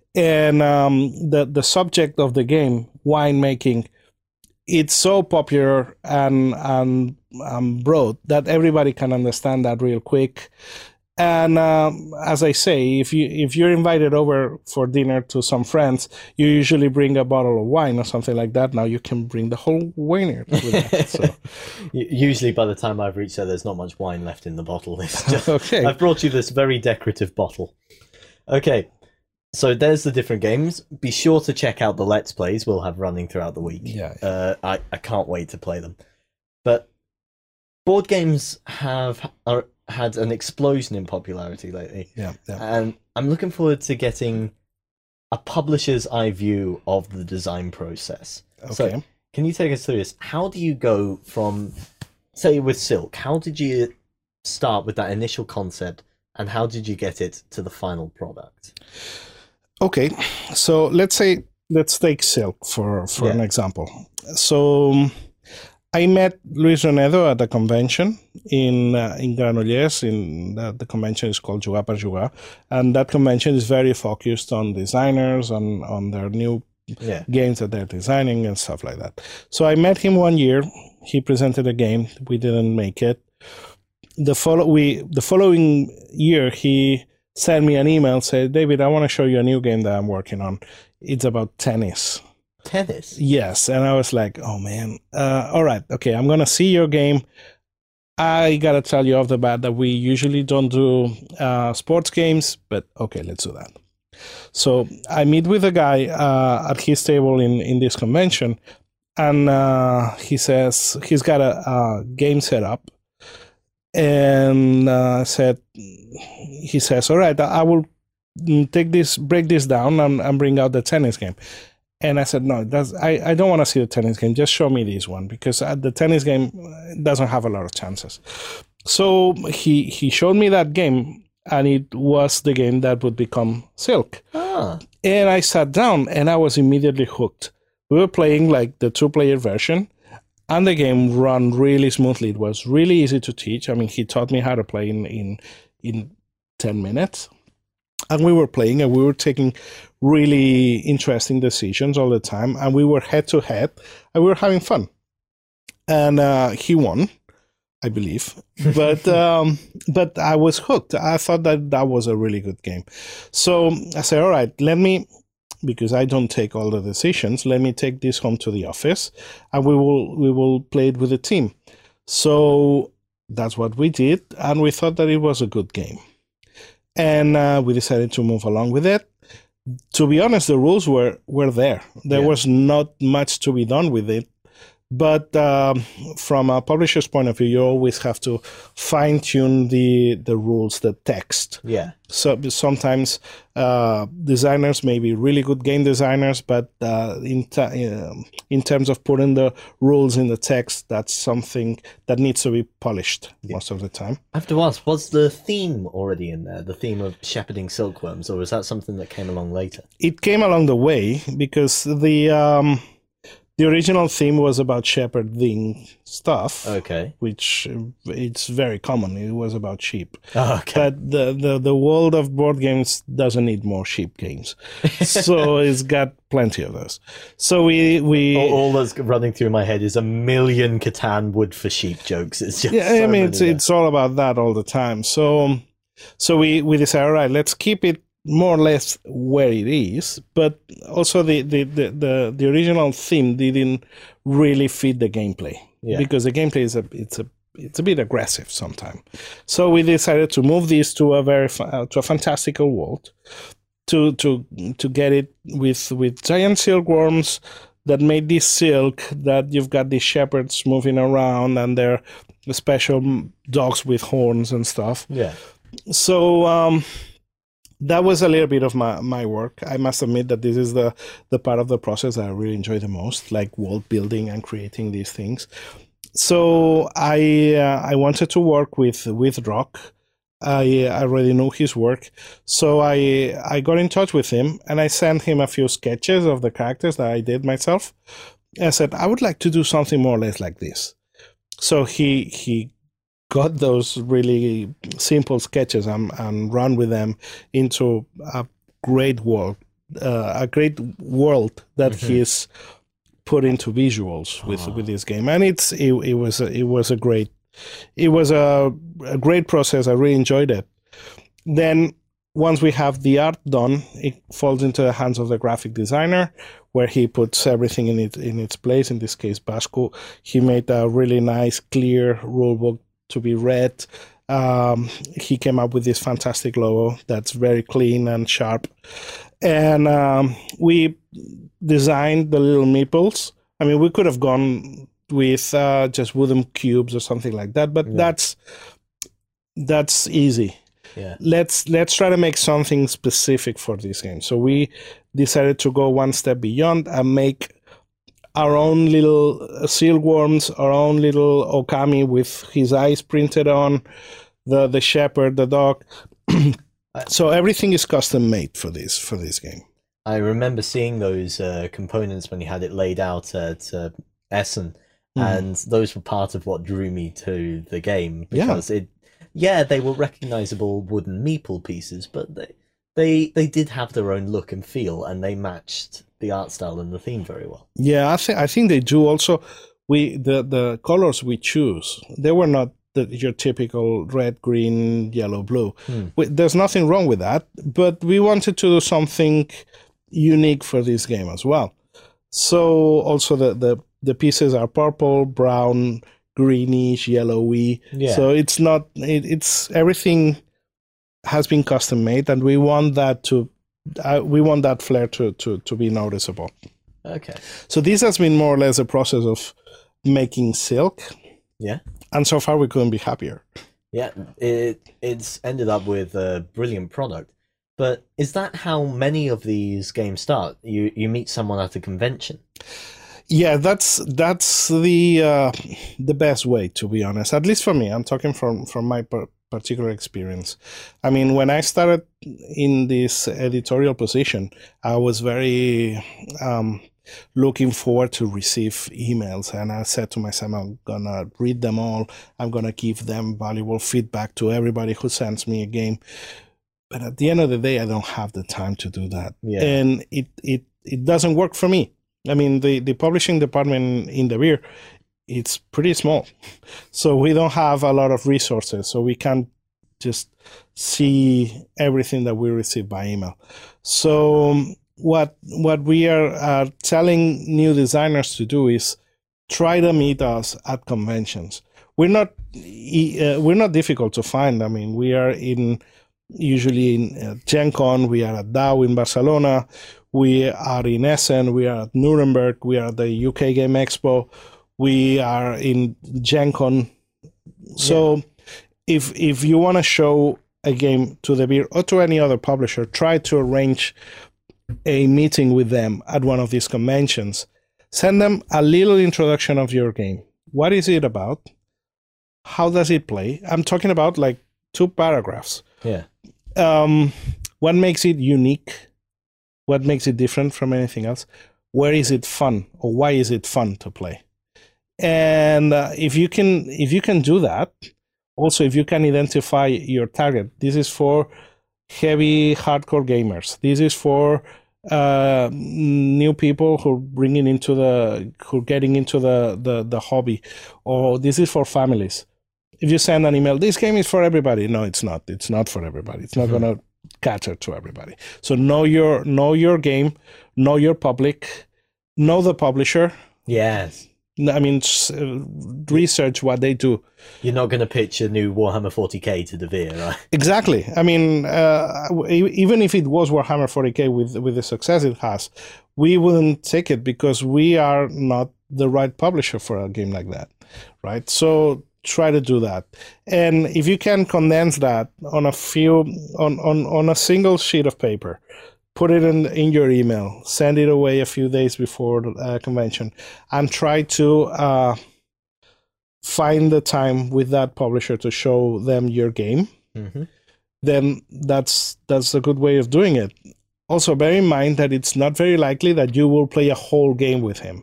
J: And um, the the subject of the game, winemaking, it's so popular and and um, broad that everybody can understand that real quick. And um, as I say, if you if you're invited over for dinner to some friends, you usually bring a bottle of wine or something like that. Now you can bring the whole wine with that. So.
I: Usually, by the time I've reached there, there's not much wine left in the bottle. It's just,
J: okay.
I: I've brought you this very decorative bottle. Okay. So there's the different games. Be sure to check out the Let's Plays we'll have running throughout the week.
J: Yeah.
I: Uh, I, I can't wait to play them. But board games have are, had an explosion in popularity lately.
J: Yeah, yeah.
I: And I'm looking forward to getting a publisher's eye view of the design process.
J: Okay.
I: So can you take us through this? How do you go from, say with Silk, how did you start with that initial concept and how did you get it to the final product?
J: Okay, so let's say let's take Silk for for yeah. an example. So um, I met Luis Renedo at a convention in uh, in Granollers. In the, the convention is called Jugar per Jugar, and that convention is very focused on designers and on their new
I: yeah.
J: games that they're designing and stuff like that. So I met him one year. He presented a game. We didn't make it. The follow we the following year he sent me an email, said, David, I want to show you a new game that I'm working on. It's about tennis.
I: Tennis?
J: Yes. And I was like, oh, man. Uh, all right. Okay, I'm going to see your game. I got to tell you off the bat that we usually don't do uh, sports games, but okay, let's do that. So I meet with a guy uh, at his table in, in this convention, and uh, he says he's got a, a game set up. And uh, said, he says, all right, I will take this, break this down and, and bring out the tennis game. And I said, no, that's, I, I don't want to see the tennis game. Just show me this one because the tennis game doesn't have a lot of chances. So he, he showed me that game and it was the game that would become Silk.
I: Ah.
J: And I sat down and I was immediately hooked. We were playing like the two-player version. And the game ran really smoothly. It was really easy to teach. I mean, he taught me how to play in, in, in ten minutes. And we were playing and we were taking really interesting decisions all the time. And we were head to head and we were having fun. And uh, he won, I believe. But um, but I was hooked. I thought that that was a really good game. So I said, all right, let me... because I don't take all the decisions, let me take this home to the office and we will we will play it with the team. So that's what we did, and we thought that it was a good game. And uh, we decided to move along with it. To be honest, the rules were, were there. There yeah. was not much to be done with it. But um, from a publisher's point of view, you always have to fine-tune the, the rules, the text.
I: Yeah.
J: So sometimes uh, designers may be really good game designers, but uh, in t- uh, in terms of putting the rules in the text, that's something that needs to be polished yeah. most of the time.
I: I have to ask, was the theme already in there, the theme of shepherding silkworms, or was that something that came along later?
J: It came along the way because the... Um, the original theme was about shepherding stuff.
I: Okay.
J: Which uh, it's very common. It was about sheep.
I: Oh, okay.
J: But the, the, the world of board games doesn't need more sheep games. So it's got plenty of those. So we... we
I: all, all that's running through my head is a million Catan wood for sheep jokes. It's just
J: yeah,
I: so
J: I mean,
I: many
J: it's,
I: there.
J: it's all about that all the time. So, so we, we decided, all right, let's keep it more or less where it is, but also the, the, the, the, the original theme didn't really fit the gameplay.
I: Yeah.
J: Because the gameplay is a it's a it's a bit aggressive sometimes. So we decided to move this to a very uh, to a fantastical world, to to to get it with with giant silkworms that made this silk, that you've got these shepherds moving around and they're special dogs with horns and stuff.
I: Yeah.
J: So um, that was a little bit of my, my work. I must admit that this is the, the part of the process that I really enjoy the most, like world building and creating these things. So I uh, I wanted to work with with Rock. I I already knew his work, so I I got in touch with him and I sent him a few sketches of the characters that I did myself. And I said I would like to do something more or less like this. So he he. got those really simple sketches and, and run with them into a great world, uh, a great world that mm-hmm. he's put into visuals with oh. with this game, and it's it, it was a, it was a great it was a, a great process. I really enjoyed it. Then once we have the art done, it falls into the hands of the graphic designer, where he puts everything in it in its place. In this case, Basco. He made a really nice, clear rulebook to be read. Um, he came up with this fantastic logo that's very clean and sharp. And um, we designed the little meeples. I mean, we could have gone with uh, just wooden cubes or something like that, but yeah. that's that's easy.
I: Yeah. Let's
J: let's try to make something specific for this game. So we decided to go one step beyond and make our own little silkworms, our own little Okami with his eyes printed on, the the shepherd, the dog. So everything is custom made for this for this game.
I: I remember seeing those uh, components when you had it laid out at uh, Essen, mm. and those were part of what drew me to the game, because yeah. it, yeah, they were recognizable wooden meeple pieces, but they they they did have their own look and feel, and they matched the art style and the theme very well.
J: Yeah, I think I think they do. Also, we the the colors we choose, they were not the, your typical red, green, yellow, blue. Hmm. We, there's nothing wrong with that, but we wanted to do something unique for this game as well. So also the the, the pieces are purple, brown, greenish, yellowy. Yeah. So it's not it, it's everything has been custom made, and we want that to. Uh, we want that flair to, to, to be noticeable.
I: Okay.
J: So this has been more or less a process of making silk.
I: Yeah.
J: And so far we couldn't be happier.
I: Yeah, it it's ended up with a brilliant product. But is that how many of these games start? You you meet someone at a convention?
J: Yeah, that's that's the uh, the best way, to be honest. At least for me, I'm talking from from my per- particular experience. I mean, when I started in this editorial position, I was very um, looking forward to receive emails, and I said to myself, I'm gonna read them all. I'm gonna give them valuable feedback to everybody who sends me a game. But at the end of the day, I don't have the time to do that, yeah. and it it it doesn't work for me. I mean, the, the publishing department in the beer, it's pretty small. So we don't have a lot of resources. So we can't just see everything that we receive by email. So what what we are, are telling new designers to do is try to meet us at conventions. We're not uh, we're not difficult to find. I mean, we are in usually in uh, Gen Con, we are at D A O in Barcelona. We are in Essen, we are at Nuremberg, we are at the U K Game Expo, we are in Gen Con. So yeah. if if you want to show a game to the beer or to any other publisher, try to arrange a meeting with them at one of these conventions. Send them a little introduction of your game. What is it about? How does it play? I'm talking about like two paragraphs.
I: Yeah.
J: Um, what makes it unique? What makes it different from anything else? where is it fun, or why is it fun to play? And uh, if you can, if you can do that, also if you can identify your target, this is for heavy hardcore gamers. This is for uh, new people who are bringing into the, who are getting into the, the the hobby, or this is for families. If you send an email, this game is for everybody. No, it's not. It's not for everybody. It's not mm-hmm. going to cater to everybody. So know your know your game, know your public, know the publisher.
I: Yes.
J: I mean, research what they do.
I: You're not going to pitch a new Warhammer forty K to Devere, right?
J: Exactly. I mean, uh, even if it was Warhammer forty K with with the success it has, we wouldn't take it because we are not the right publisher for a game like that, right? So try to do that. And if you can condense that on a few, on, on, on a single sheet of paper, put it in, in your email, send it away a few days before the uh, convention, and try to uh, find the time with that publisher to show them your game, mm-hmm. then that's that's a good way of doing it. Also, bear in mind that it's not very likely that you will play a whole game with him,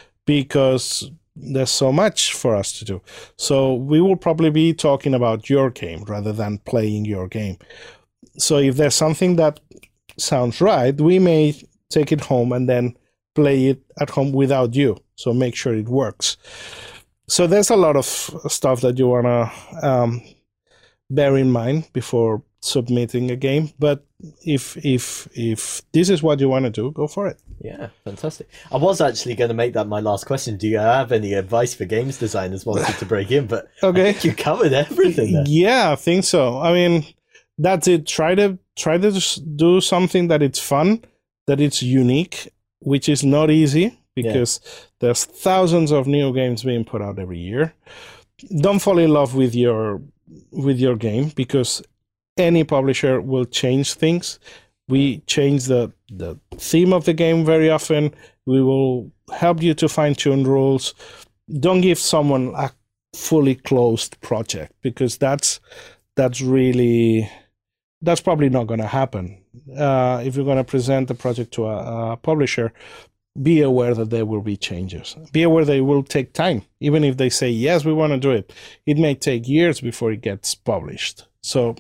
J: because there's so much for us to do. So we will probably be talking about your game rather than playing your game. So if there's something that sounds right, we may take it home and then play it at home without you. So make sure it works. So there's a lot of stuff that you want to um, bear in mind before submitting a game. But if if if this is what you want to do, go for it.
I: Yeah, fantastic. I was actually going to make that my last question. Do you have any advice for games designers wanted to break in? But okay. I think you covered everything there.
J: Yeah, I think so. I mean, that's it. Try to try to just do something that it's fun, that it's unique, which is not easy because yeah. there's thousands of new games being put out every year. Don't fall in love with your with your game, because any publisher will change things. We change the, the theme of the game very often. We will help you to fine-tune rules. Don't give someone a fully closed project, because that's that's really that's probably not going to happen. Uh, if you're going to present the project to a, a publisher, be aware that there will be changes. Be aware they will take time. Even if they say, yes, we want to do it, it may take years before it gets published. So,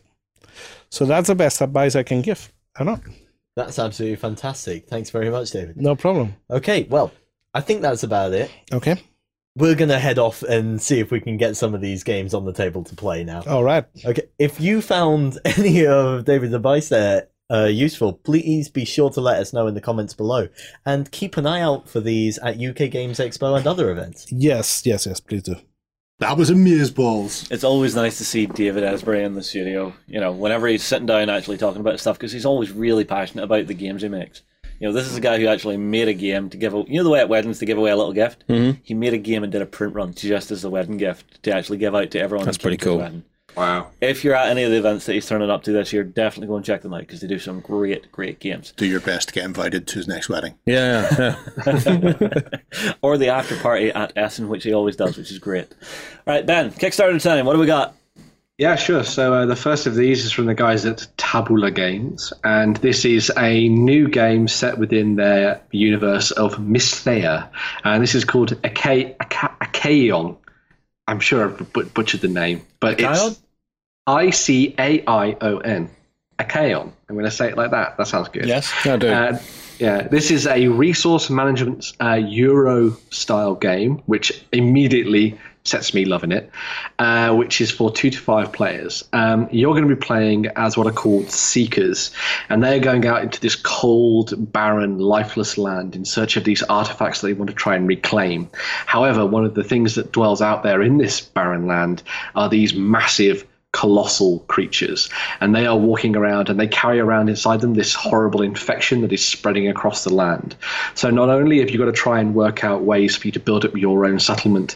J: so that's the best advice I can give. I know.
I: That's absolutely fantastic. Thanks very much, David.
J: No problem.
I: Okay, well, I think that's about it.
J: Okay.
I: We're going to head off and see if we can get some of these games on the table to play now.
J: All right.
I: Okay, if you found any of David's advice there uh, useful, please be sure to let us know in the comments below. And keep an eye out for these at U K Games Expo and other events.
J: Yes, yes, yes, please do.
C: That was amazeballs.
A: It's always nice to see David Esbury in the studio, you know, whenever he's sitting down actually talking about stuff, because he's always really passionate about the games he makes. You know, this is a guy who actually made a game to give away, you know the way at weddings to give away a little gift? Mm-hmm. He made a game and did a print run just as a wedding gift to actually give out to everyone.
B: That's pretty cool.
C: Wow.
A: If you're at any of the events that he's turning up to this year, definitely go and check them out, because they do some great, great games.
C: Do your best to get invited to his next wedding.
B: Yeah. yeah.
A: Or the after party at Essen, which he always does, which is great. All right, Ben, Kickstarter time. What do we got?
D: Yeah, sure. So uh, the first of these is from the guys at Tabula Games, and this is a new game set within their universe of Mysthea, and this is called Aka- Aka- Acaion. I'm sure I but- butchered the name, but
A: Acaion?
D: It's I C A I O N. Acaion. I'm going to say it like that. That sounds good.
B: Yes, I do.
D: Uh, yeah, this is a resource management uh, Euro-style game, which immediately sets me loving it, uh, which is for two to five players. Um, you're going to be playing as what are called Seekers, and they're going out into this cold, barren, lifeless land in search of these artifacts that they want to try and reclaim. However, one of the things that dwells out there in this barren land are these massive, colossal creatures, and they are walking around and they carry around inside them this horrible infection that is spreading across the land. So not only have you got to try and work out ways for you to build up your own settlement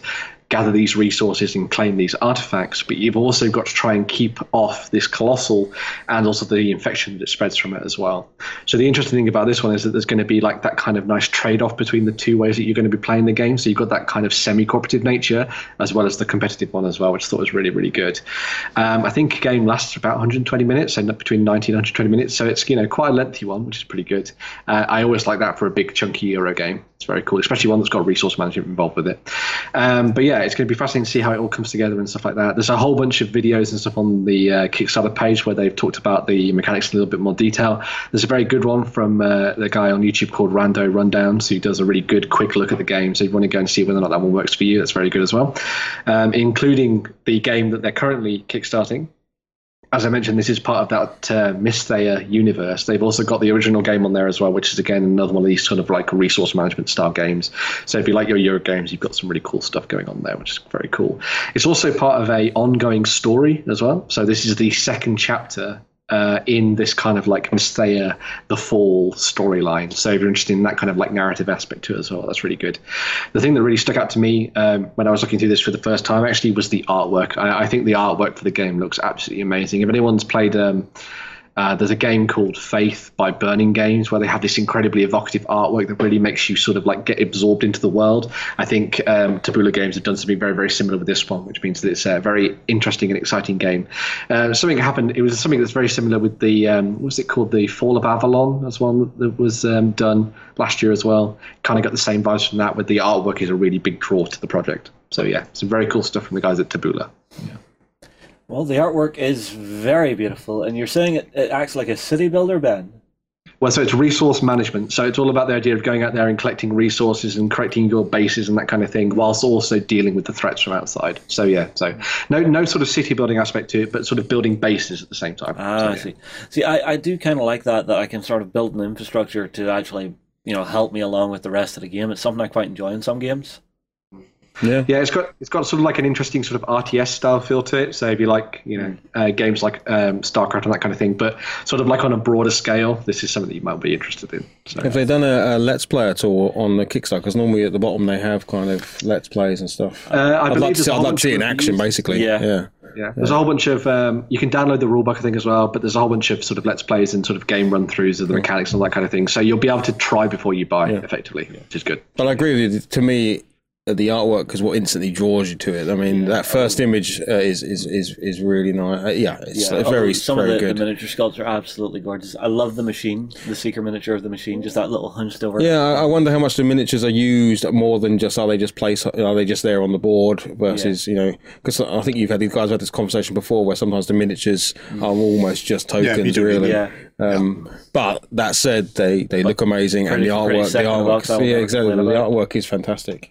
D: gather these resources and claim these artifacts, but you've also got to try and keep off this colossal and also the infection that spreads from it as well. So the interesting thing about this one is that there's going to be like that kind of nice trade-off between the two ways that you're going to be playing the game. So you've got that kind of semi-cooperative nature as well as the competitive one as well, which I thought was really, really good. Um, I think a game lasts about one hundred twenty minutes, and between ninety and one hundred twenty minutes. So it's, you know, quite a lengthy one, which is pretty good. Uh, I always like that for a big chunky Euro game. It's very cool, especially one that's got resource management involved with it. Um, but yeah, it's going to be fascinating to see how it all comes together and stuff like that. There's a whole bunch of videos and stuff on the uh, Kickstarter page where they've talked about the mechanics in a little bit more detail. There's a very good one from uh, the guy on YouTube called Rando Rundowns, who does a really good quick look at the game. So if you want to go and see whether or not that one works for you, that's very good as well. Um, including the game that they're currently kickstarting. As I mentioned, this is part of that uh, Mysthaea universe. They've also got the original game on there as well, which is, again, another one of these sort of like resource management style games. So if you like your Euro games, you've got some really cool stuff going on there, which is very cool. It's also part of a ongoing story as well. So this is the second chapter uh, in this kind of like Mysthaea the Fall storyline. So if you're interested in that kind of like narrative aspect to it as well, that's really good. The thing that really stuck out to me um, when I was looking through this for the first time actually was the artwork. I, I think the artwork for the game looks absolutely amazing. If anyone's played um, Uh, there's a game called Faith by Burning Games where they have this incredibly evocative artwork that really makes you sort of like get absorbed into the world. I think um, Taboola Games have done something very, very similar with this one, which means that it's a very interesting and exciting game. Uh, something happened. It was something that's very similar with the, um, what was it called? The Fall of Avalon. That's one that was um, done last year as well. Kind of got the same vibes from that, with the artwork is a really big draw to the project. So yeah, some very cool stuff from the guys at Taboola. Yeah.
A: Well, the artwork is very beautiful, and you're saying it, it acts like a city builder, Ben?
D: Well, so it's resource management. So it's all about the idea of going out there and collecting resources and creating your bases and that kind of thing, whilst also dealing with the threats from outside. So yeah, so no no sort of city building aspect to it, but sort of building bases at the same time.
A: Ah,
D: so,
A: I
D: yeah.
A: see. See, I, I do kind of like that, that I can sort of build an infrastructure to actually, you know, help me along with the rest of the game. It's something I quite enjoy in some games.
B: Yeah,
D: yeah, it's got it's got sort of like an interesting sort of R T S style feel to it. So if you like, you know, uh, games like um, StarCraft and that kind of thing, but sort of like on a broader scale, this is something that you might be interested in. So.
B: Have they done a, a Let's Play at all on the Kickstarter? Because normally at the bottom they have kind of Let's Plays and stuff.
D: Uh, I
B: I'd
D: believe
B: like to see,
D: there's a
B: I'd
D: whole
B: like to
D: bunch
B: see it in
D: of
B: action,
D: reviews.
B: basically.
A: Yeah.
B: yeah.
D: Yeah, there's a whole bunch of um, you can download the rulebook, I think, as well. But there's a whole bunch of sort of let's plays and sort of game run throughs of the mechanics and all that kind of thing. So you'll be able to try before you buy,
B: Yeah.
D: effectively, which is good.
B: But I agree with you. To me, uh, the artwork is what instantly draws you to it. I mean, that first image uh, is, is is is really nice. Uh, yeah, it's
A: Yeah,
B: uh, very
A: some
B: very
A: of the,
B: good.
A: the miniature sculpts are absolutely gorgeous. I love the machine, the Seeker miniature of the machine, just that little hunched over.
B: Yeah, I I wonder how much the miniatures are used more than just are they just place are they just there on the board versus you know, because I think you've had these guys have had this conversation before where sometimes the miniatures are almost just tokens,
C: you do,
B: really.
A: yeah.
B: Um, But that said, they, they look amazing, and
A: pretty-
B: the
A: pretty
B: artwork, the
A: second in the box, I
B: artwork,
A: will
B: yeah,
A: never
B: exactly. The
A: complain about.
B: artwork is fantastic.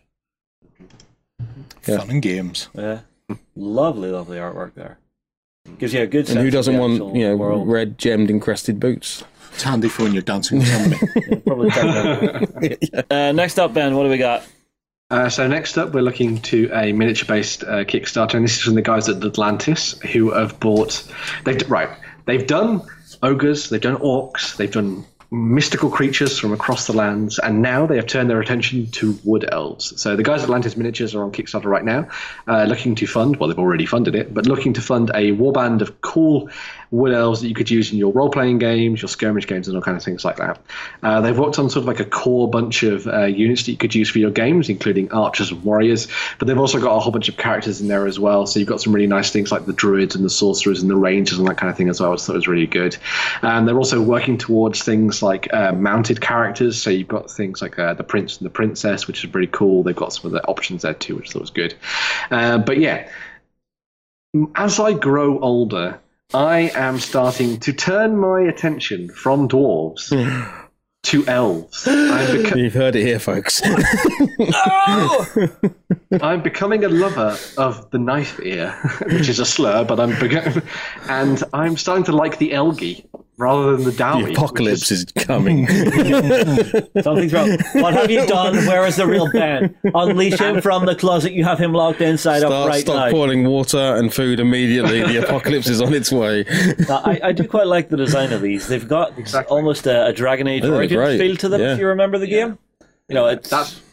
B: Yeah.
C: Fun and games.
A: Yeah, lovely, lovely artwork there. Gives you a good.
B: And
A: sense
B: who
A: of the
B: doesn't want
A: actual
B: you know
A: world.
B: red gemmed encrusted boots?
C: It's handy for when you're dancing with somebody.
A: Probably take that. uh, next up, Ben, what do we got?
D: Uh, so next up, we're looking to a miniature-based uh, Kickstarter, and this is from the guys at Atlantis, who have bought. They've right. They've done ogres, they've done orcs, they've done mystical creatures from across the lands, and now they have turned their attention to wood elves. So the guys at Atlantis Miniatures are on Kickstarter right now, uh, looking to fund. Well, they've already funded it, but looking to fund a warband of cool wood elves that you could use in your role-playing games, your skirmish games, and all kind of things like that. Uh, they've worked on sort of like a core bunch of uh, units that you could use for your games, including archers and warriors, but they've also got a whole bunch of characters in there as well. So you've got some really nice things like the druids and the sorcerers and the rangers and that kind of thing as well, which I thought was really good. And they're also working towards things like uh, mounted characters. So you've got things like uh, the prince and the princess, which is pretty cool. They've got some of the options there too, which I thought was good. Uh, but yeah, as I grow older, I am starting to turn my attention from dwarves to elves. I'm beco-
B: You've heard it here, folks.
D: I'm becoming a lover of the knife ear, which is a slur, but I'm beca- and I'm starting to like the Elgi rather than the Dowie.
B: The apocalypse is coming.
A: Something's wrong. What have you done? Where is the real Ben? Unleash him from the closet. You have him locked inside
B: Start,
A: up right
B: start
A: now.
B: pouring water and food immediately. The apocalypse is on its way.
A: Now, I, I do quite like the design of these. They've got
D: Exactly.
A: almost a, a Dragon Age
B: Oh, they're
A: Origins
B: great.
A: feel to them,
B: Yeah.
A: if you remember the game. You know, it's
D: That's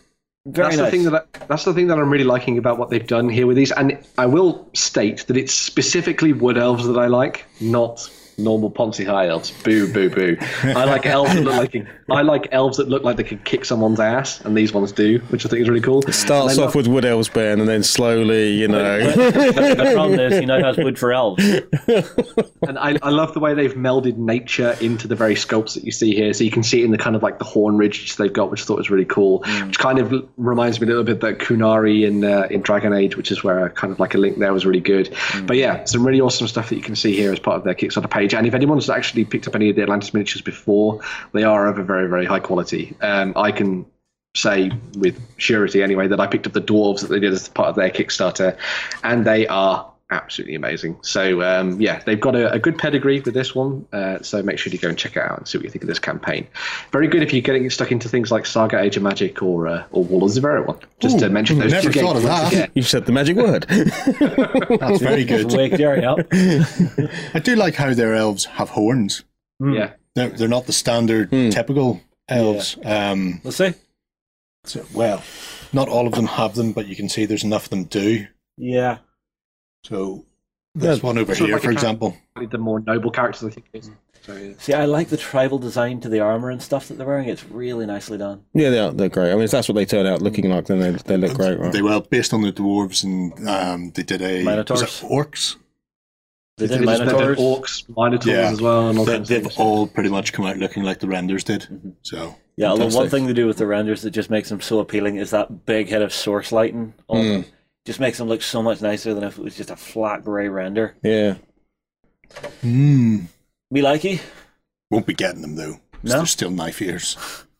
A: Very
D: that's
A: nice.
D: the thing that I, that's the thing that I'm really liking about what they've done here with these. And I will state that it's specifically wood elves that I like, not normal Ponzi high elves. Boo, boo, boo. I like elves that look like I like elves that look like they could kick someone's ass, and these ones do, which I think is really cool.
B: It starts off with wood elves, Ben, and then slowly, you know.
A: The problem is, he now has wood for elves.
D: And I, I love the way they've melded nature into the very sculpts that you see here. So you can see it in the kind of like the horn ridges they've got, which I thought was really cool. Mm. Which kind of reminds me a little bit that Kunari in uh, in Dragon Age, which is where kind of like a link there was really good. Mm. But yeah, some really awesome stuff that you can see here as part of their Kickstarter page. And if anyone's actually picked up any of the Atlantis miniatures before, they are of a very, very high quality. Um, I can say with surety anyway that I picked up the dwarves that they did as part of their Kickstarter, and they are absolutely amazing. So um, yeah, they've got a, a good pedigree with this one, uh, so make sure you go and check it out and see what you think of this campaign. Very good if you're getting stuck into things like Saga Age of Magic or uh, or Wall of Zevera. Just Ooh, to mention those
C: never
D: two
C: thought
D: games.
C: Of that.
B: You've said the magic word.
C: That's very good.
A: Wake Jerry up.
C: I do like how their elves have horns.
D: Mm. Yeah,
C: they're, they're not the standard mm. typical elves. Yeah. Um,
A: Let's see.
C: So, well, not all of them have them, but you can see there's enough of them do.
A: Yeah.
C: So there's yeah, one over here, like for example.
D: The more noble characters, I think. Is. So, yeah.
A: See, I like the tribal design to the armor and stuff that they're wearing. It's really nicely done.
B: Yeah, they are. They're great. I mean, if that's what they turn out looking like, then they, they look great, right?
C: They were based on the dwarves, and um, they did a
A: Minotaurs.
C: Was it orcs.
A: They did, did Minotaurs,
D: orcs, Minotaurs
C: yeah.
D: as well. And all
C: they, they've things. all pretty much come out looking like the renders did. Mm-hmm. So
A: yeah, although one thing they do with the renders that just makes them so appealing is that big head of source lighting on mm. them. Just makes them look so much nicer than if it was just a flat grey render.
B: Yeah.
C: Mm.
A: Me likey.
C: Won't be getting them though. No? They're still knife ears.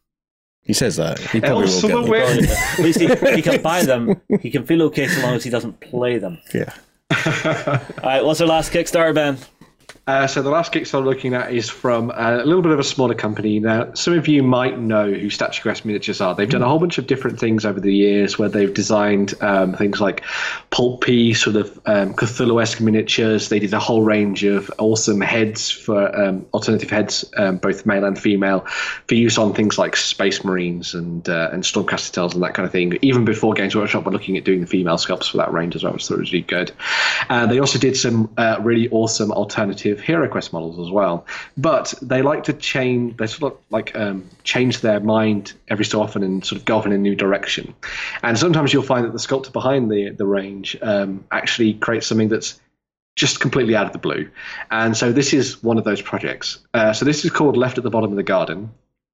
B: He says that. He probably will get them.
A: At least he, he can buy them. He can feel okay so long as he doesn't play them.
B: Yeah.
A: All right, what's our last Kickstarter, Ben?
D: Uh, so the last Kickstarter I'm looking at is from a little bit of a smaller company. Now, some of you might know who Statuesque Miniatures are. They've done a whole bunch of different things over the years where they've designed um, things like pulpy, sort of um, Cthulhu-esque miniatures. They did a whole range of awesome heads for um, alternative heads, um, both male and female, for use on things like Space Marines and uh, and Stormcaster Tales and that kind of thing. Even before Games Workshop were looking at doing the female sculpts for that range as well, which I thought was really good. Uh, they also did some uh, really awesome alternative HeroQuest models as well, but they like to change. They sort of like um, change their mind every so often and sort of go off in a new direction. And sometimes you'll find that the sculptor behind the the range um, actually creates something that's just completely out of the blue. And so this is one of those projects. Uh, so this is called Left at the Bottom of the Garden,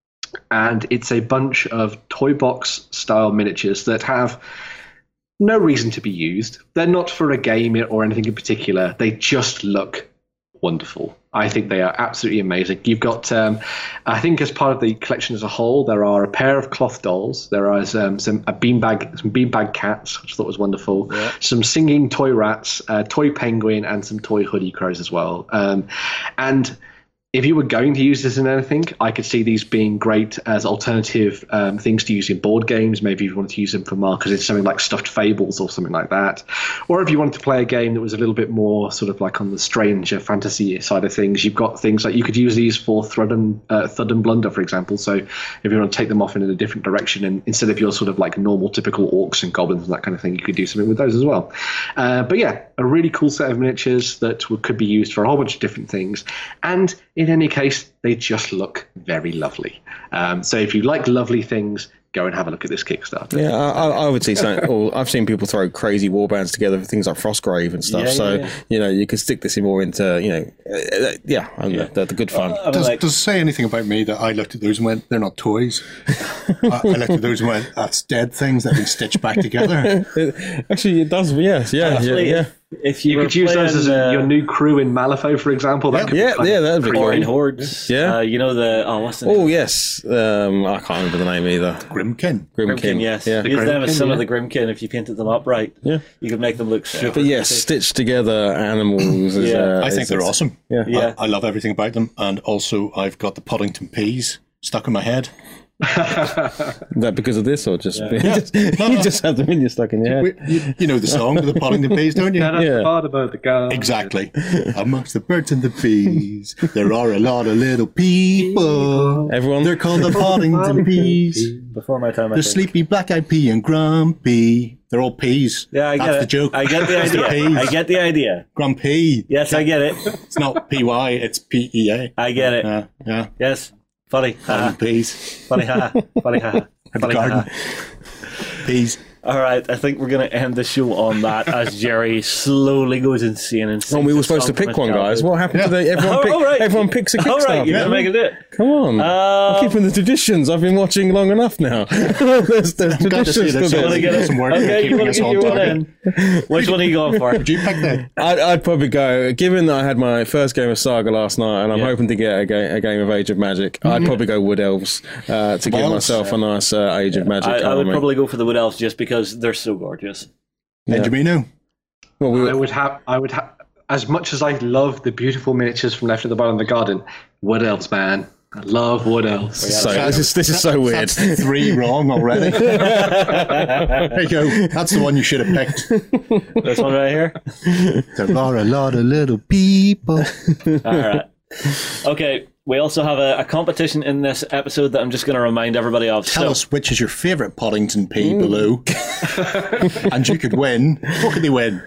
D: and it's a bunch of toy box style miniatures that have no reason to be used. They're not for a game or anything in particular. They just look wonderful. I think they are absolutely amazing. You've got, um, I think, as part of the collection as a whole, there are a pair of cloth dolls. There are um, some a beanbag, some beanbag cats, which I thought was wonderful. Yeah. Some singing toy rats, a toy penguin, and some toy hoodie crows as well. Um, and if you were going to use this in anything, I could see these being great as alternative um, things to use in board games. Maybe if you wanted to use them for markers in something like Stuffed Fables or something like that. Or if you wanted to play a game that was a little bit more sort of like on the stranger fantasy side of things, you've got things like you could use these for Thud and, uh, Thud and Blunder, for example. So if you want to take them off in a different direction, and instead of your sort of like normal typical orcs and goblins and that kind of thing, you could do something with those as well. Uh, but yeah, a really cool set of miniatures that could be used for a whole bunch of different things. And in any case, they just look very lovely. Um, so if you like lovely things, go and have a look at this Kickstarter.
B: Yeah, I, I would see something. Or I've seen people throw crazy warbands together for things like Frostgrave and stuff. Yeah, so yeah, yeah. you know, you could stick this more into, you know, uh, yeah, I mean, yeah. They're, they're good fun.
C: Uh, does, like, does it say anything about me that I looked at those and went, they're not toys? I, I looked at those and went, that's dead things that have been stitched back together.
B: Actually, it does. Yes, yeah, Actually, yeah. yeah.
A: If you,
D: you could use those as uh, your new crew in Malifaux, for example. That
B: yeah,
D: could
B: yeah, yeah, that'd be
A: great. Hordes.
B: Yeah,
A: uh, you know the oh, what's the name?
B: Oh yes, um, I can't remember the name either.
C: Grimkin.
B: Grimkin.
A: Grimkin, yes.
B: Yeah.
A: Use them as some
B: yeah.
A: of the Grimkin if you painted them up right.
B: Yeah,
A: you could make them look super.
B: But yes, stitched together animals. Is,
C: yeah,
B: uh,
C: I think they're awesome.
B: Yeah,
A: yeah.
C: I, I love everything about them, and also I've got the Puddington peas stuck in my head.
B: Is that because of this, or just,
A: Yeah.
B: you, just you just have the minion stuck in your head?
C: We- You, you know the song, the Poddington Bees, don't you?
D: Yeah, that's
B: Yeah.
D: the part about the garden.
C: Exactly. Amongst the birds and the bees, there are a lot of little people.
B: Everyone?
C: They're called the Poddington Bees.
A: Before my time, I
C: They're
A: think.
C: sleepy, black-eyed pea and grumpy. They're all peas.
A: Yeah, I get
C: That's
A: it.
C: the joke.
A: I get the
C: That's the
A: idea.
C: peas.
A: I get the idea.
C: Grumpy.
A: Yes, I get it.
C: It's not P Y, it's P E A.
A: I get it.
C: Yeah, yeah.
A: Yes. Funny.
C: Um,
A: Haha.
C: peas.
A: Funny. Haha. Funny. Haha.
C: At the
A: Funny.
C: garden.
A: Haha.
C: Peas.
A: All right, I think we're going to end the show on that as Jerry slowly goes insane and
B: Oh, we were supposed to pick one, guys. What happened to the everyone?
A: Oh,
B: Pick,
A: right.
B: Everyone picks a
A: All
B: Kickstarter.
A: right, you're going to make it do it.
B: Come on, I'm
A: Um,
B: keeping the traditions. I've been watching long enough now. there's there's
C: I'm glad to see
B: traditions
C: that
B: to
C: someone
B: this.
A: get it?
C: some work
A: Okay, you
C: keeping
A: want
C: us
A: to get
C: on
A: your one
C: target.
A: in? Which one are you going for?
C: Would you pick that?
B: I'd, I'd probably go, given that I had my first game of Saga last night, and I'm
A: Yeah.
B: hoping to get a, ga- a game of Age of Magic. I'd probably go Wood Elves uh, to give
C: Elves,
B: myself a nice uh, Age of Magic.
A: I, I would
B: army.
A: probably go for the Wood Elves just because they're so gorgeous.
B: Yeah.
C: Benjamino.
B: Well, we
D: I would have. I would have. As much as I love the beautiful miniatures from Left at the Bottom of the Garden, Wood Elves, man. I love Wood Elves.
B: so, this is this is so weird.
C: That's three wrong already. There you go. That's the one you should have picked.
A: This one right here?
C: There are a lot of little people.
A: All right. Okay, we also have a, a competition in this episode that I'm just going to remind everybody of.
C: Tell
A: So,
C: us which is your favourite Poddington P below. And you could win. What could they win?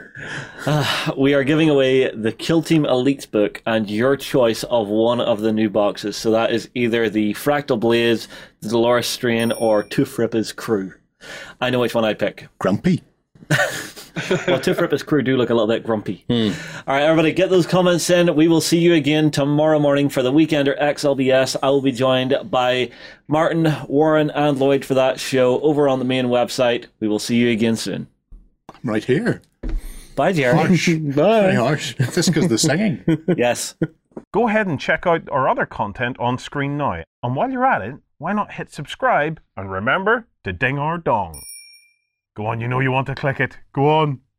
A: we are giving away the Kill Team Elite book and your choice of one of the new boxes. So that is either the Fractal Blaze, the Dolores Strain, or Tufrippa's Crew. I know which one I'd pick.
C: Grumpy.
A: Well, Tufrippa's Crew do look a little bit grumpy. All right, everybody, get those comments in. We will see you again tomorrow morning for the Weekender X L B S. I will be joined by Martin, Warren, and Lloyd for that show over on the main website. We will see you again soon.
C: Right here.
A: Bye, Jerry.
C: Harsh. Very harsh. Just because of the singing.
A: Yes.
F: Go ahead and check out our other content on screen now. And while you're at it, why not hit subscribe and remember to ding our dong. Go on, you know you want to click it. Go on.